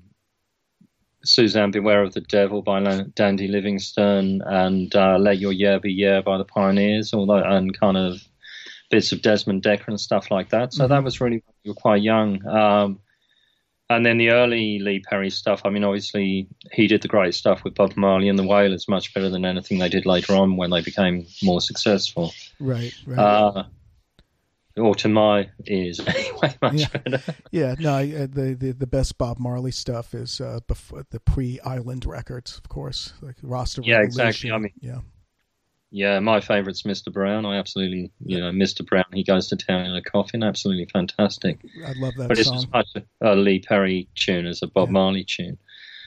Suzanne Beware of the Devil by Dandy Livingstone, and uh, Let Your Yeah Be Yeah by the Pioneers, all that, and kind of bits of Desmond Dekker and stuff like that. So Mm-hmm. that was really, you were quite young. Um, And then the early Lee Perry stuff, I mean, obviously he did the great stuff with Bob Marley and the Wailers, much better than anything they did later on when they became more successful. Right, right. Uh, or to my ears, anyway, much Yeah. better. Yeah, no, I- the, the the best Bob Marley stuff is uh, before the pre-Island records, of course, like Rasta Yeah, Revolution. exactly. I mean, yeah, Yeah, my favourite's Mister Brown. I absolutely, you know, Mister Brown, he goes to town in a coffin, absolutely fantastic. I love that But it's song. as much a, a Lee Perry tune as a Bob Yeah. Marley tune.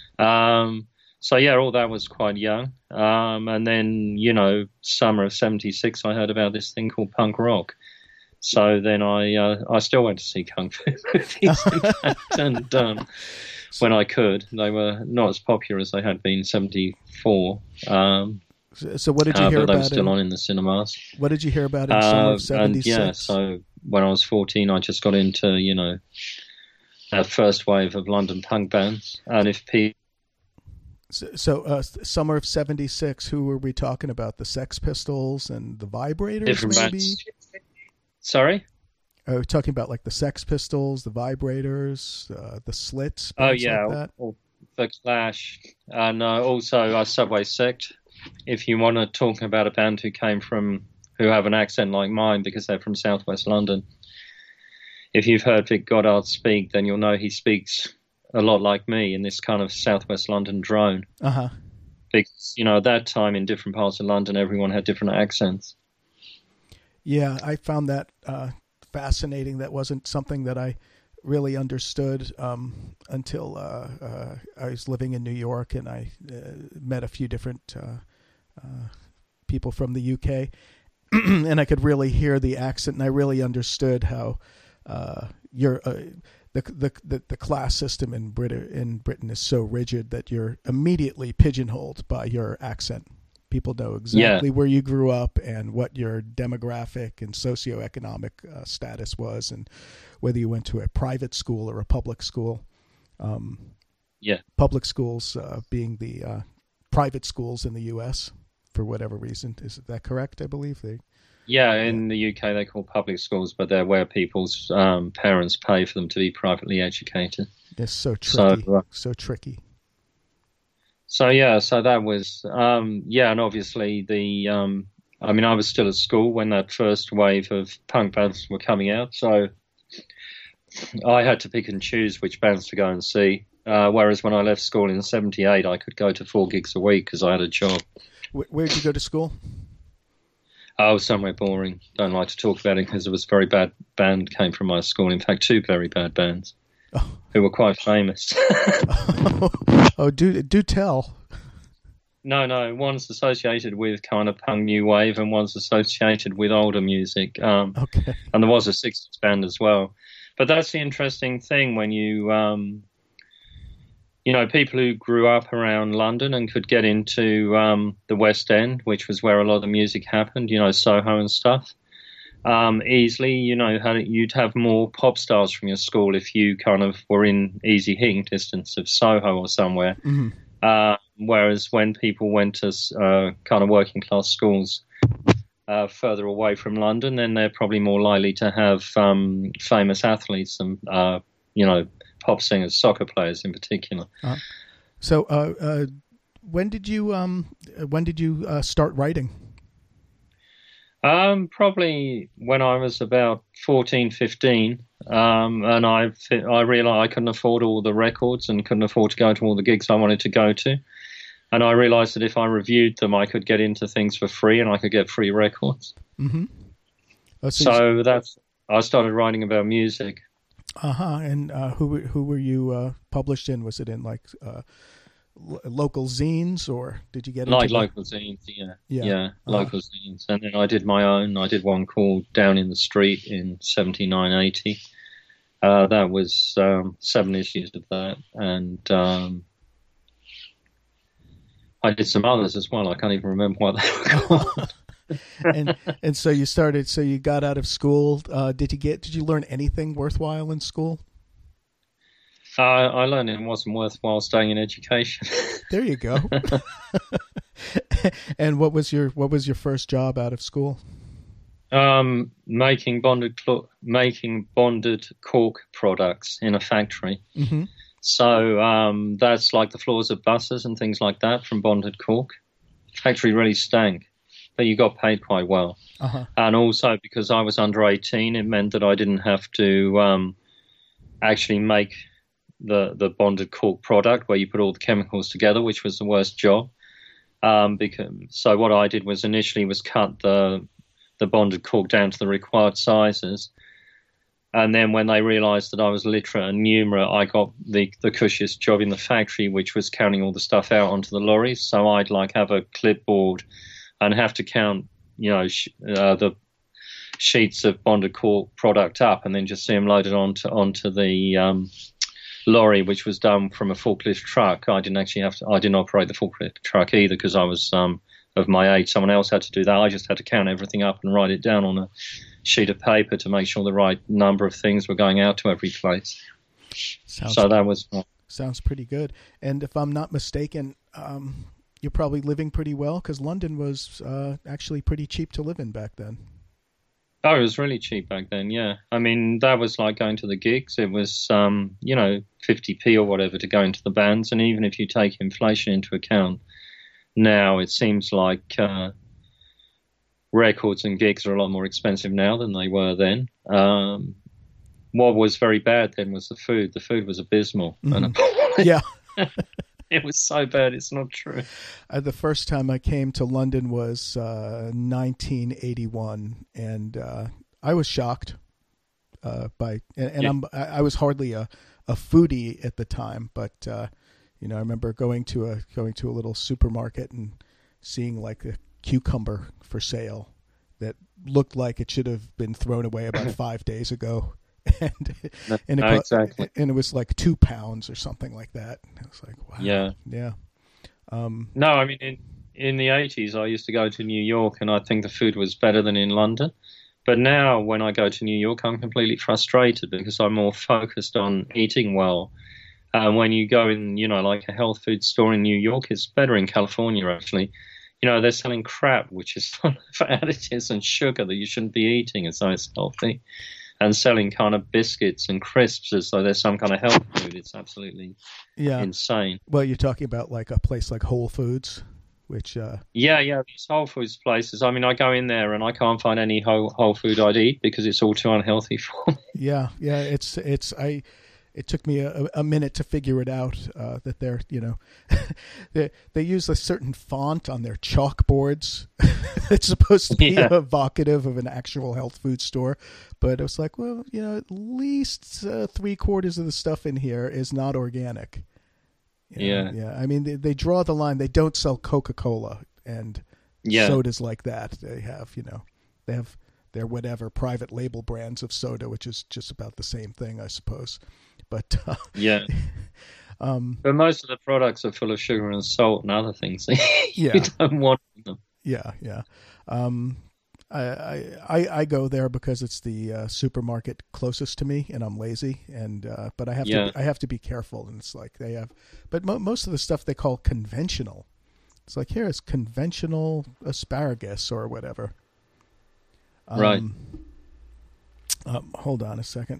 Um, so, yeah, all that was quite young. Um, and then, you know, summer of seventy-six, I heard about this thing called punk rock. So then I uh, I still went to see Kung Fu movies and um, when I could. They were not as popular as they had been in seventy-four. Um, So, so what did you uh, hear but they were about still in, on in the cinemas. what did you hear about in summer Uh, of seventy-six? and yeah, so when I was fourteen, I just got into, you know, that first wave of London punk bands. And if people, So, so uh, summer of seventy-six, who were we talking about? The Sex Pistols and the Vibrators, different maybe? bands. Sorry? Uh, we're talking about like the Sex Pistols, the Vibrators, uh, the Slits. Oh, bands yeah. like that. Or, or The Clash. And uh, also uh, Subway Sect. If you want to talk about a band who came from, who have an accent like mine because they're from southwest London, if you've heard Vic Goddard speak, then you'll know he speaks a lot like me in this kind of southwest London drone. Uh-huh. Because, you know, at that time in different parts of London, everyone had different accents. Yeah, I found that uh, fascinating. That wasn't something that I really understood um, until uh, uh, I was living in New York, and I uh, met a few different uh, uh, people from the U K, and I could really hear the accent, and I really understood how uh, you're. Uh, The, the the the class system in Britain in Britain is so rigid that you're immediately pigeonholed by your accent. People know exactly yeah. where you grew up and what your demographic and socioeconomic uh, status was, and whether you went to a private school or a public school. Um, yeah, public schools uh, being the uh, private schools in the U S for whatever reason. Is that correct? I believe they. Yeah, in the U K they're called public schools, but they're where people's um, parents pay for them to be privately educated. It's so tricky, so, uh, so tricky. So yeah, so that was um, yeah, and obviously the um, I mean I was still at school when that first wave of punk bands were coming out, so I had to pick and choose which bands to go and see. Uh, whereas when I left school in seventy-eight, I could go to four gigs a week because I had a job. Where did you go to school? Oh, somewhere boring. Don't like to talk about it because it was a very bad band came from my school. In fact, two very bad bands oh. who were quite famous. oh, oh, do do tell. No, no. One's associated with kind of punk new wave, and one's associated with older music. Um, okay. And there was a sixties band as well. But that's the interesting thing when you, um, you know, people who grew up around London and could get into um, the West End, which was where a lot of the music happened, you know, Soho and stuff, um, easily, you know, had, you'd have more pop stars from your school if you kind of were in easy hitting distance of Soho or somewhere. Mm-hmm. Uh, whereas when people went to uh, kind of working class schools uh, further away from London, then they're probably more likely to have um, famous athletes and, uh, you know, pop singers, soccer players in particular. Uh, so, uh, uh, when did you um, when did you uh, start writing? Um, probably when I was about fourteen, fifteen, um, and I I realised I couldn't afford all the records and couldn't afford to go to all the gigs I wanted to go to, and I realised that if I reviewed them, I could get into things for free and I could get free records. Mm-hmm. Oh, so so that's I started writing about music. Uh huh. And uh, who who were you uh, published in? Was it in like uh, l- local zines, or did you get into like the... local zines? Yeah, yeah, yeah uh-huh. Local zines. And then I did my own. I did one called Down in the Street in seventy-nine, eighty. Uh, that was um, seven issues of that, and um, I did some others as well. I can't even remember what they were called. and and so you started. So you got out of school. Uh, did you get? Did you learn anything worthwhile in school? Uh, I learned it wasn't worthwhile staying in education. There you go. And what was your what was your first job out of school? Um, making bonded cl- making bonded cork products in a factory. Mm-hmm. So um, that's like the floors of buses and things like that from bonded cork. Factory really stank. But you got paid quite well. Uh-huh. And also because I was under eighteen, it meant that I didn't have to um, actually make the, the bonded cork product where you put all the chemicals together, which was the worst job. Um, because, so what I did was initially was cut the the bonded cork down to the required sizes. And then when they realized that I was literate and numerate, I got the, the cushiest job in the factory, which was counting all the stuff out onto the lorries. So I'd like have a clipboard and have to count, you know, sh- uh, the sheets of bonded cork product up, and then just see them loaded onto onto the um, lorry, which was done from a forklift truck. I didn't actually have to. I didn't operate the forklift truck either because I was um, of my age. Someone else had to do that. I just had to count everything up and write it down on a sheet of paper to make sure the right number of things were going out to every place. Sounds so that was sounds pretty good. And if I'm not mistaken, Um... you're probably living pretty well because London was uh, actually pretty cheap to live in back then. Oh, it was really cheap back then, yeah. I mean, that was like going to the gigs. It was, um, you know, fifty p or whatever to go into the bands. And even if you take inflation into account, now it seems like uh, records and gigs are a lot more expensive now than they were then. Um, what was very bad then was the food. The food was abysmal. Mm-hmm. Yeah. It was so bad, it's not true. Uh, the first time I came to London was uh, nineteen eighty-one, and uh, I was shocked. uh, by and, and Yeah. I'm I, I was hardly a, a foodie at the time, but uh, you know I remember going to a going to a little supermarket and seeing like a cucumber for sale that looked like it should have been thrown away about five days ago, and No, and it, no, exactly. and it was like two pounds or something like that. And I was like, wow, Yeah. yeah, um, No, I mean, in, in the eighties, I used to go to New York and I think the food was better than in London. But now when I go to New York, I'm completely frustrated because I'm more focused on eating well. And when you go in, you know, like a health food store in New York, it's better in California, actually. You know, they're selling crap, which is full of additives and sugar that you shouldn't be eating as though it's healthy. And selling kind of biscuits and crisps as though there's some kind of health food. It's absolutely yeah. insane. Well, you're talking about like a place like Whole Foods, which uh, Yeah, yeah, these Whole Foods places. I mean, I go in there and I can't find any whole whole food I'd eat because it's all too unhealthy for me. yeah, yeah, it's it's I. It took me a, a minute to figure it out uh, that they're you know they they use a certain font on their chalkboards. It's supposed to be Yeah. evocative of an actual health food store, but it was like, well, you know, at least uh, three quarters of the stuff in here is not organic. You know, Yeah. yeah. I mean, they, they draw the line. They don't sell Coca-Cola and Yeah. sodas like that. They have, you know, they have their whatever private label brands of soda, which is just about the same thing, I suppose. But uh, Yeah. um, But most of the products are full of sugar and salt and other things that you Yeah. don't want in them. yeah, yeah. Um, I, I I I go there because it's the uh, supermarket closest to me, and I'm lazy, and uh, but I have Yeah. to I have to be careful, and it's like they have, but mo- most of the stuff they call conventional. It's like here is conventional asparagus or whatever. Um, Right. Um, hold on a second.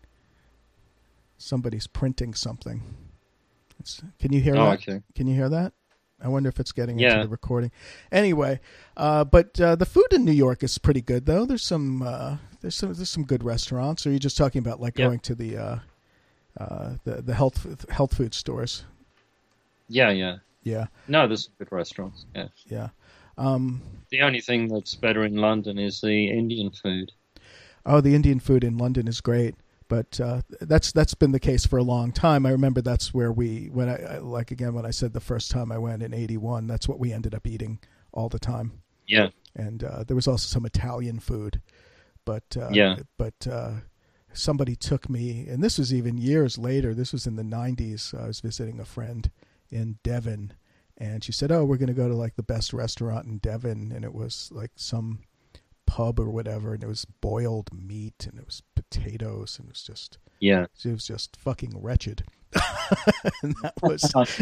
Somebody's printing something. It's, can you hear Oh, that? okay. Can you hear that? I wonder if it's getting Yeah. into the recording. Anyway, uh, but uh, the food in New York is pretty good, though. There's some uh, there's some there's some good restaurants. Or are you just talking about like Yeah. going to the uh, uh, the the health health food stores? Yeah, yeah. Yeah, No, there's some good restaurants. Yeah. yeah. Um, The only thing that's better in London is the Indian food. oh, the Indian food in London is great. But uh, that's that's been the case for a long time. I remember that's where we when I like again when I said the first time I went in eighty-one, that's what we ended up eating all the time. Yeah. And uh, there was also some Italian food, but uh, Yeah. But uh, somebody took me, and this was even years later. This was in the nineties. I was visiting a friend in Devon, and she said, "Oh, we're going to go to like the best restaurant in Devon," and it was like some pub or whatever, and it was boiled meat and it was potatoes and it was just Yeah. it was just fucking wretched. And that was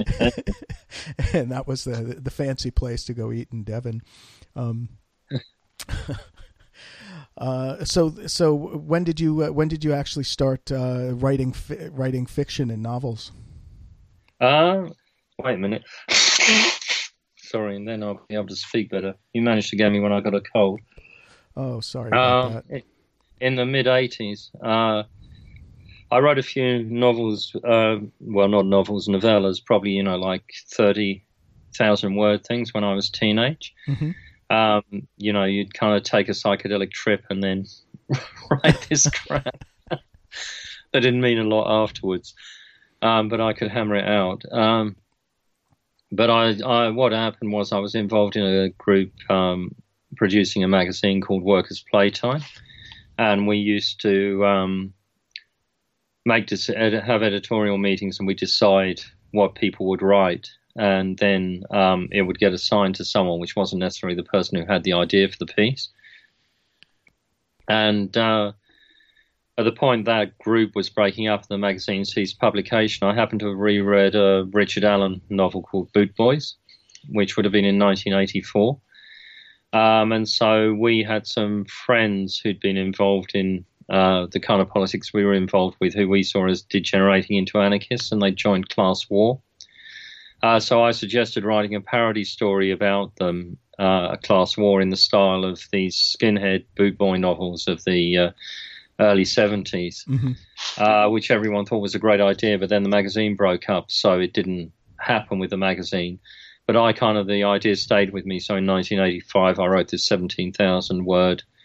and that was the the fancy place to go eat in Devon. Um, uh, so so when did you uh, when did you actually start uh, writing fi- writing fiction and novels? Uh, wait a minute. Sorry, and then I'll be able to speak better. You managed to get me when I got a cold. Oh, sorry about Um, that. in the mid eighties, uh, I wrote a few novels. Uh, well, not novels, novellas. Probably you know like thirty thousand word things when I was teenage. Mm-hmm. Um, you know, you'd kind of take a psychedelic trip and then write this crap. That didn't mean a lot afterwards, um, but I could hammer it out. Um, but I, I, what happened was I was involved in a group um, producing a magazine called Workers' Playtime, and we used to um, make have editorial meetings, and we decide what people would write. And then um, it would get assigned to someone, which wasn't necessarily the person who had the idea for the piece. And uh, at the point that group was breaking up, the magazine ceased publication. I happened to have reread a Richard Allen novel called Boot Boys, which would have been in nineteen eighty-four. Um, and so we had some friends who'd been involved in uh, the kind of politics we were involved with, who we saw as degenerating into anarchists, and they joined Class War. Uh, so I suggested writing a parody story about them, uh, a class war in the style of these skinhead boot boy novels of the uh, early seventies, Mm-hmm. uh, which everyone thought was a great idea, but then the magazine broke up, so it didn't happen with the magazine. But I kind of, the idea stayed with me, so in nineteen eighty-five I wrote this seventeen thousand word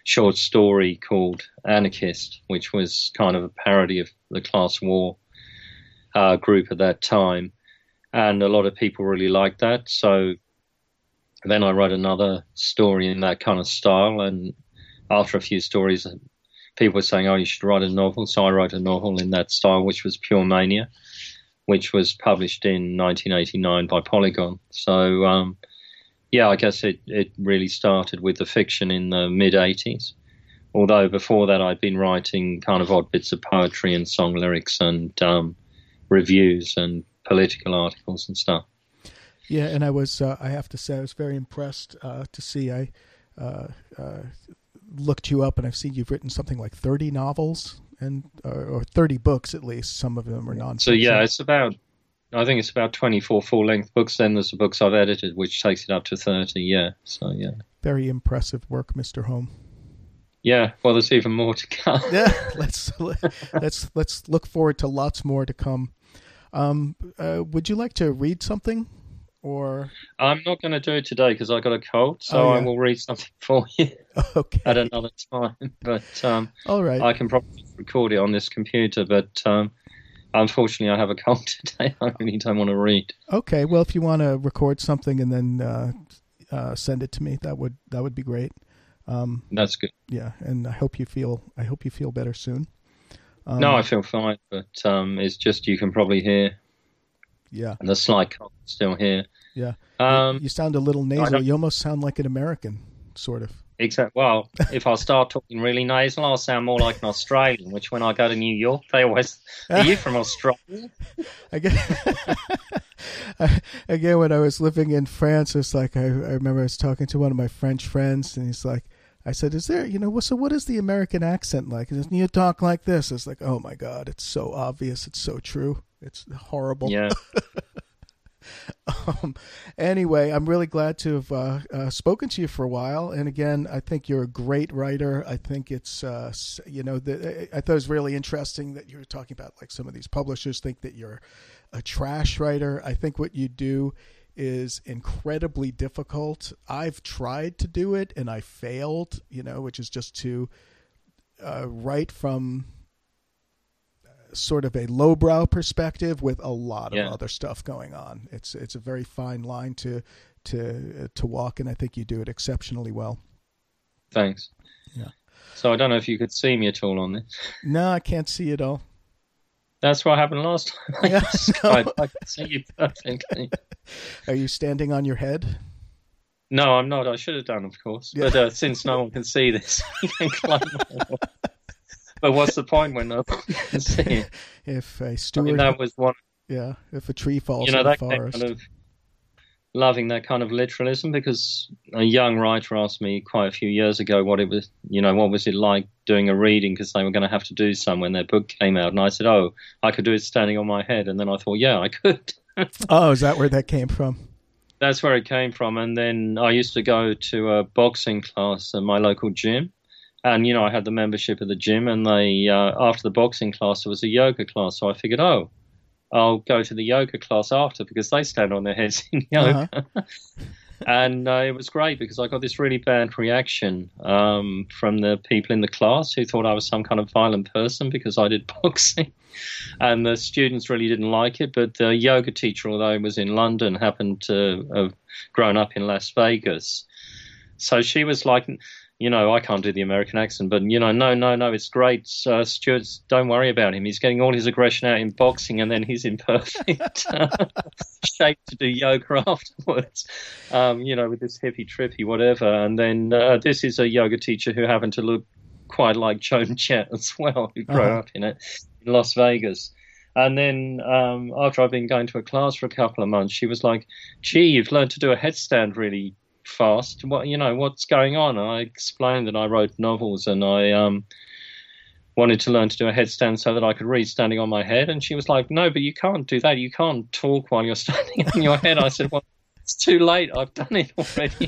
short story called Anarchist, which was kind of a parody of the class war uh, group at that time. And a lot of people really liked that. So then I wrote another story in that kind of style. And after a few stories, people were saying, oh, you should write a novel. So I wrote a novel in that style, which was Pure Mania, which was published in nineteen eighty-nine by Polygon. So, um, yeah, I guess it, it really started with the fiction in the mid-eighties. Although before that I'd been writing kind of odd bits of poetry and song lyrics and um, reviews and political articles and stuff. Yeah, and I was, uh, I have to say, I was very impressed uh, to see, I uh, uh, looked you up and I've seen you've written something like thirty novels and or, or thirty books at least. Some of them are nonfiction. So, yeah, it's about, I think it's about twenty-four full-length books. Then there's the books I've edited, which takes it up to thirty, yeah. So, yeah. Very impressive work, Mister Home. Yeah, well, there's even more to come. Yeah, let's, let's, let's look forward to lots more to come. Um, uh, would you like to read something, or? I'm not going to do it today because I got a cold, so oh, yeah. I will read something for you okay. at another time. But um, all right, I can probably record it on this computer. But um, unfortunately, I have a cold today. I really don't want to read. Okay, well, if you want to record something and then uh, uh, send it to me, that would that would be great. Um, That's good. Yeah, and I hope you feel I hope you feel better soon. Um, no, I feel fine, but um, it's just you can probably hear. Yeah. And the slight cold still here. Yeah. Um, you, you sound a little nasal. You almost sound like an American, sort of. Exactly. Well, if I start talking really nasal, I'll sound more like an Australian, which when I go to New York, they always, are you from Australia? Again, again, when I was living in France, it's like, I, I remember I was talking to one of my French friends, and he's like, I said, is there, you know, so what is the American accent like? And you talk like this. It's like, oh my God, it's so obvious. It's so true. It's horrible. Yeah. um, anyway, I'm really glad to have uh, uh, spoken to you for a while. And again, I think you're a great writer. I think it's, uh, you know, the, I thought it was really interesting that you were talking about like some of these publishers think that you're a trash writer. I think what you do is incredibly difficult. I've tried to do it and I failed, you know, which is just to uh, write from sort of a lowbrow perspective with a lot of yeah. other stuff going on. It's it's a very fine line to to to walk, and I think you do it exceptionally well. Thanks. Yeah. So I don't know if you could see me at all on this. No, I can't see it all. That's what happened last time. Yeah, no. I, I can see you perfectly. Are you standing on your head? No, I'm not. I should have done, of course. Yeah. But uh, since no one can see this, you can claim it. But what's the point when no one can see it? If a steward, I mean, that was one. Yeah, if a tree falls you know, in the that forest. Kind of loving that kind of literalism, because a young writer asked me quite a few years ago what it was, you know, what was it like doing a reading because they were going to have to do some when their book came out, and I said, oh, I could do it standing on my head, and then I thought, yeah, I could. Oh, is that where that came from? That's where it came from, and then I used to go to a boxing class at my local gym. And, you know, I had the membership of the gym, and they uh, after the boxing class, there was a yoga class. So I figured, oh, I'll go to the yoga class after because they stand on their heads in yoga. Uh-huh. And uh, it was great because I got this really bad reaction um, from the people in the class who thought I was some kind of violent person because I did boxing. And the students really didn't like it. But the yoga teacher, although he was in London, happened to have grown up in Las Vegas. So she was like, you know, I can't do the American accent, but, you know, no, no, no, it's great. Uh, Stuart, don't worry about him. He's getting all his aggression out in boxing, and then he's in perfect shape to do yoga afterwards, um, you know, with this hippie, trippy, whatever. And then uh, this is a yoga teacher who happened to look quite like Joan Jett as well, who grew uh-huh. up in it, in Las Vegas. And then um, after I've been going to a class for a couple of months, she was like, gee, you've learned to do a headstand really fast. What, you know, what's going on? And I explained that I wrote novels and I um, wanted to learn to do a headstand so that I could read standing on my head. And she was like, no, but you can't do that. You can't talk while you're standing on your head. I said, well, it's too late. I've done it already.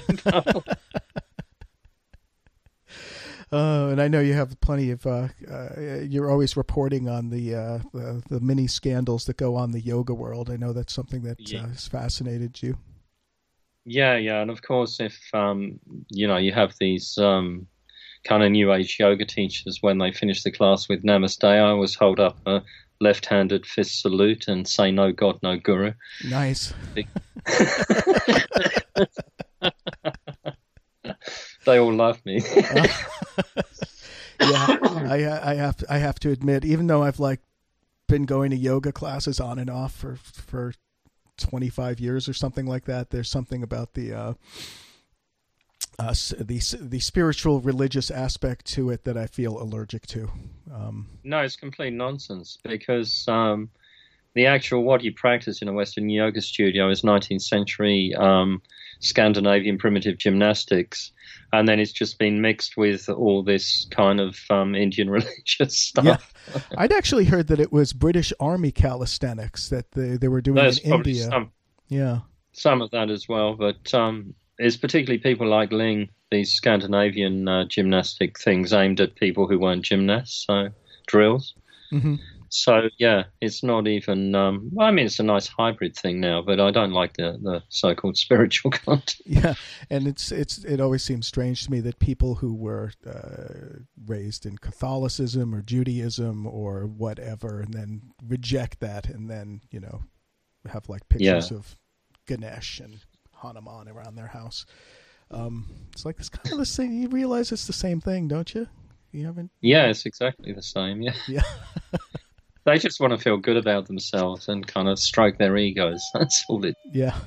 Uh, and I know you have plenty of, uh, uh, you're always reporting on the, uh, the the many scandals that go on in the yoga world. I know that's something that yeah. uh, has fascinated you. Yeah, yeah. And of course, if, um, you know, you have these um, kind of new age yoga teachers, when they finish the class with Namaste, I always hold up a left-handed fist salute and say, "No God, no Guru." Nice. They all love me. uh, yeah, I, I have to, I have to admit, even though I've like been going to yoga classes on and off for for twenty-five years or something like that, there's something about the uh, uh, the the spiritual religious aspect to it that I feel allergic to. Um, no, it's complete nonsense, because um, the actual what you practice in a Western yoga studio is nineteenth century um, Scandinavian primitive gymnastics, and then it's just been mixed with all this kind of um, Indian religious stuff. Yeah. I'd actually heard that it was British Army calisthenics that they, they were doing There's in probably India. Some, yeah, some of that as well, but um, it's particularly people like Ling, these Scandinavian uh, gymnastic things aimed at people who weren't gymnasts, so drills. Mm-hmm. So, yeah, it's not even, um, well, I mean, it's a nice hybrid thing now, but I don't like the, the so-called spiritual content. Yeah, and it's it's it always seems strange to me that people who were uh, raised in Catholicism or Judaism or whatever, and then reject that, and then, you know, have like pictures Yeah. of Ganesh and Hanuman around their house. Um, it's like it's kind of the same. You realize it's the same thing, don't you? You haven't? Yeah, it's exactly the same, yeah. Yeah. They just want to feel good about themselves and kind of stroke their egos. That's all it. Yeah.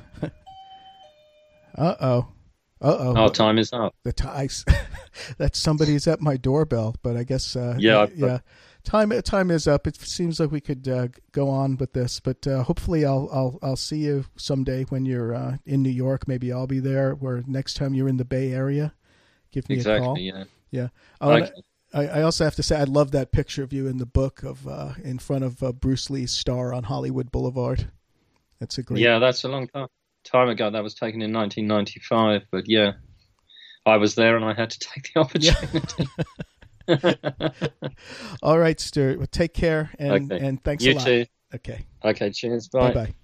Uh-oh. Uh-oh. Our time is up. The ties. That somebody's at my doorbell, but I guess uh, Yeah, yeah. Time time is up. It seems like we could uh, go on with this, but uh, hopefully I'll I'll I'll see you someday when you're uh, in New York. Maybe I'll be there. Or next time you're in the Bay Area, give me Exactly, a call. yeah. Yeah. Oh, and Okay. I, I also have to say I love that picture of you in the book of uh, in front of uh, Bruce Lee's star on Hollywood Boulevard. That's a great. Yeah, that's a long time time ago. That was taken in nineteen ninety-five, but yeah, I was there and I had to take the opportunity. Yeah. All right, Stuart. Well, take care and Okay. and thanks You a lot. too. Okay. Okay, cheers. Bye. Bye bye.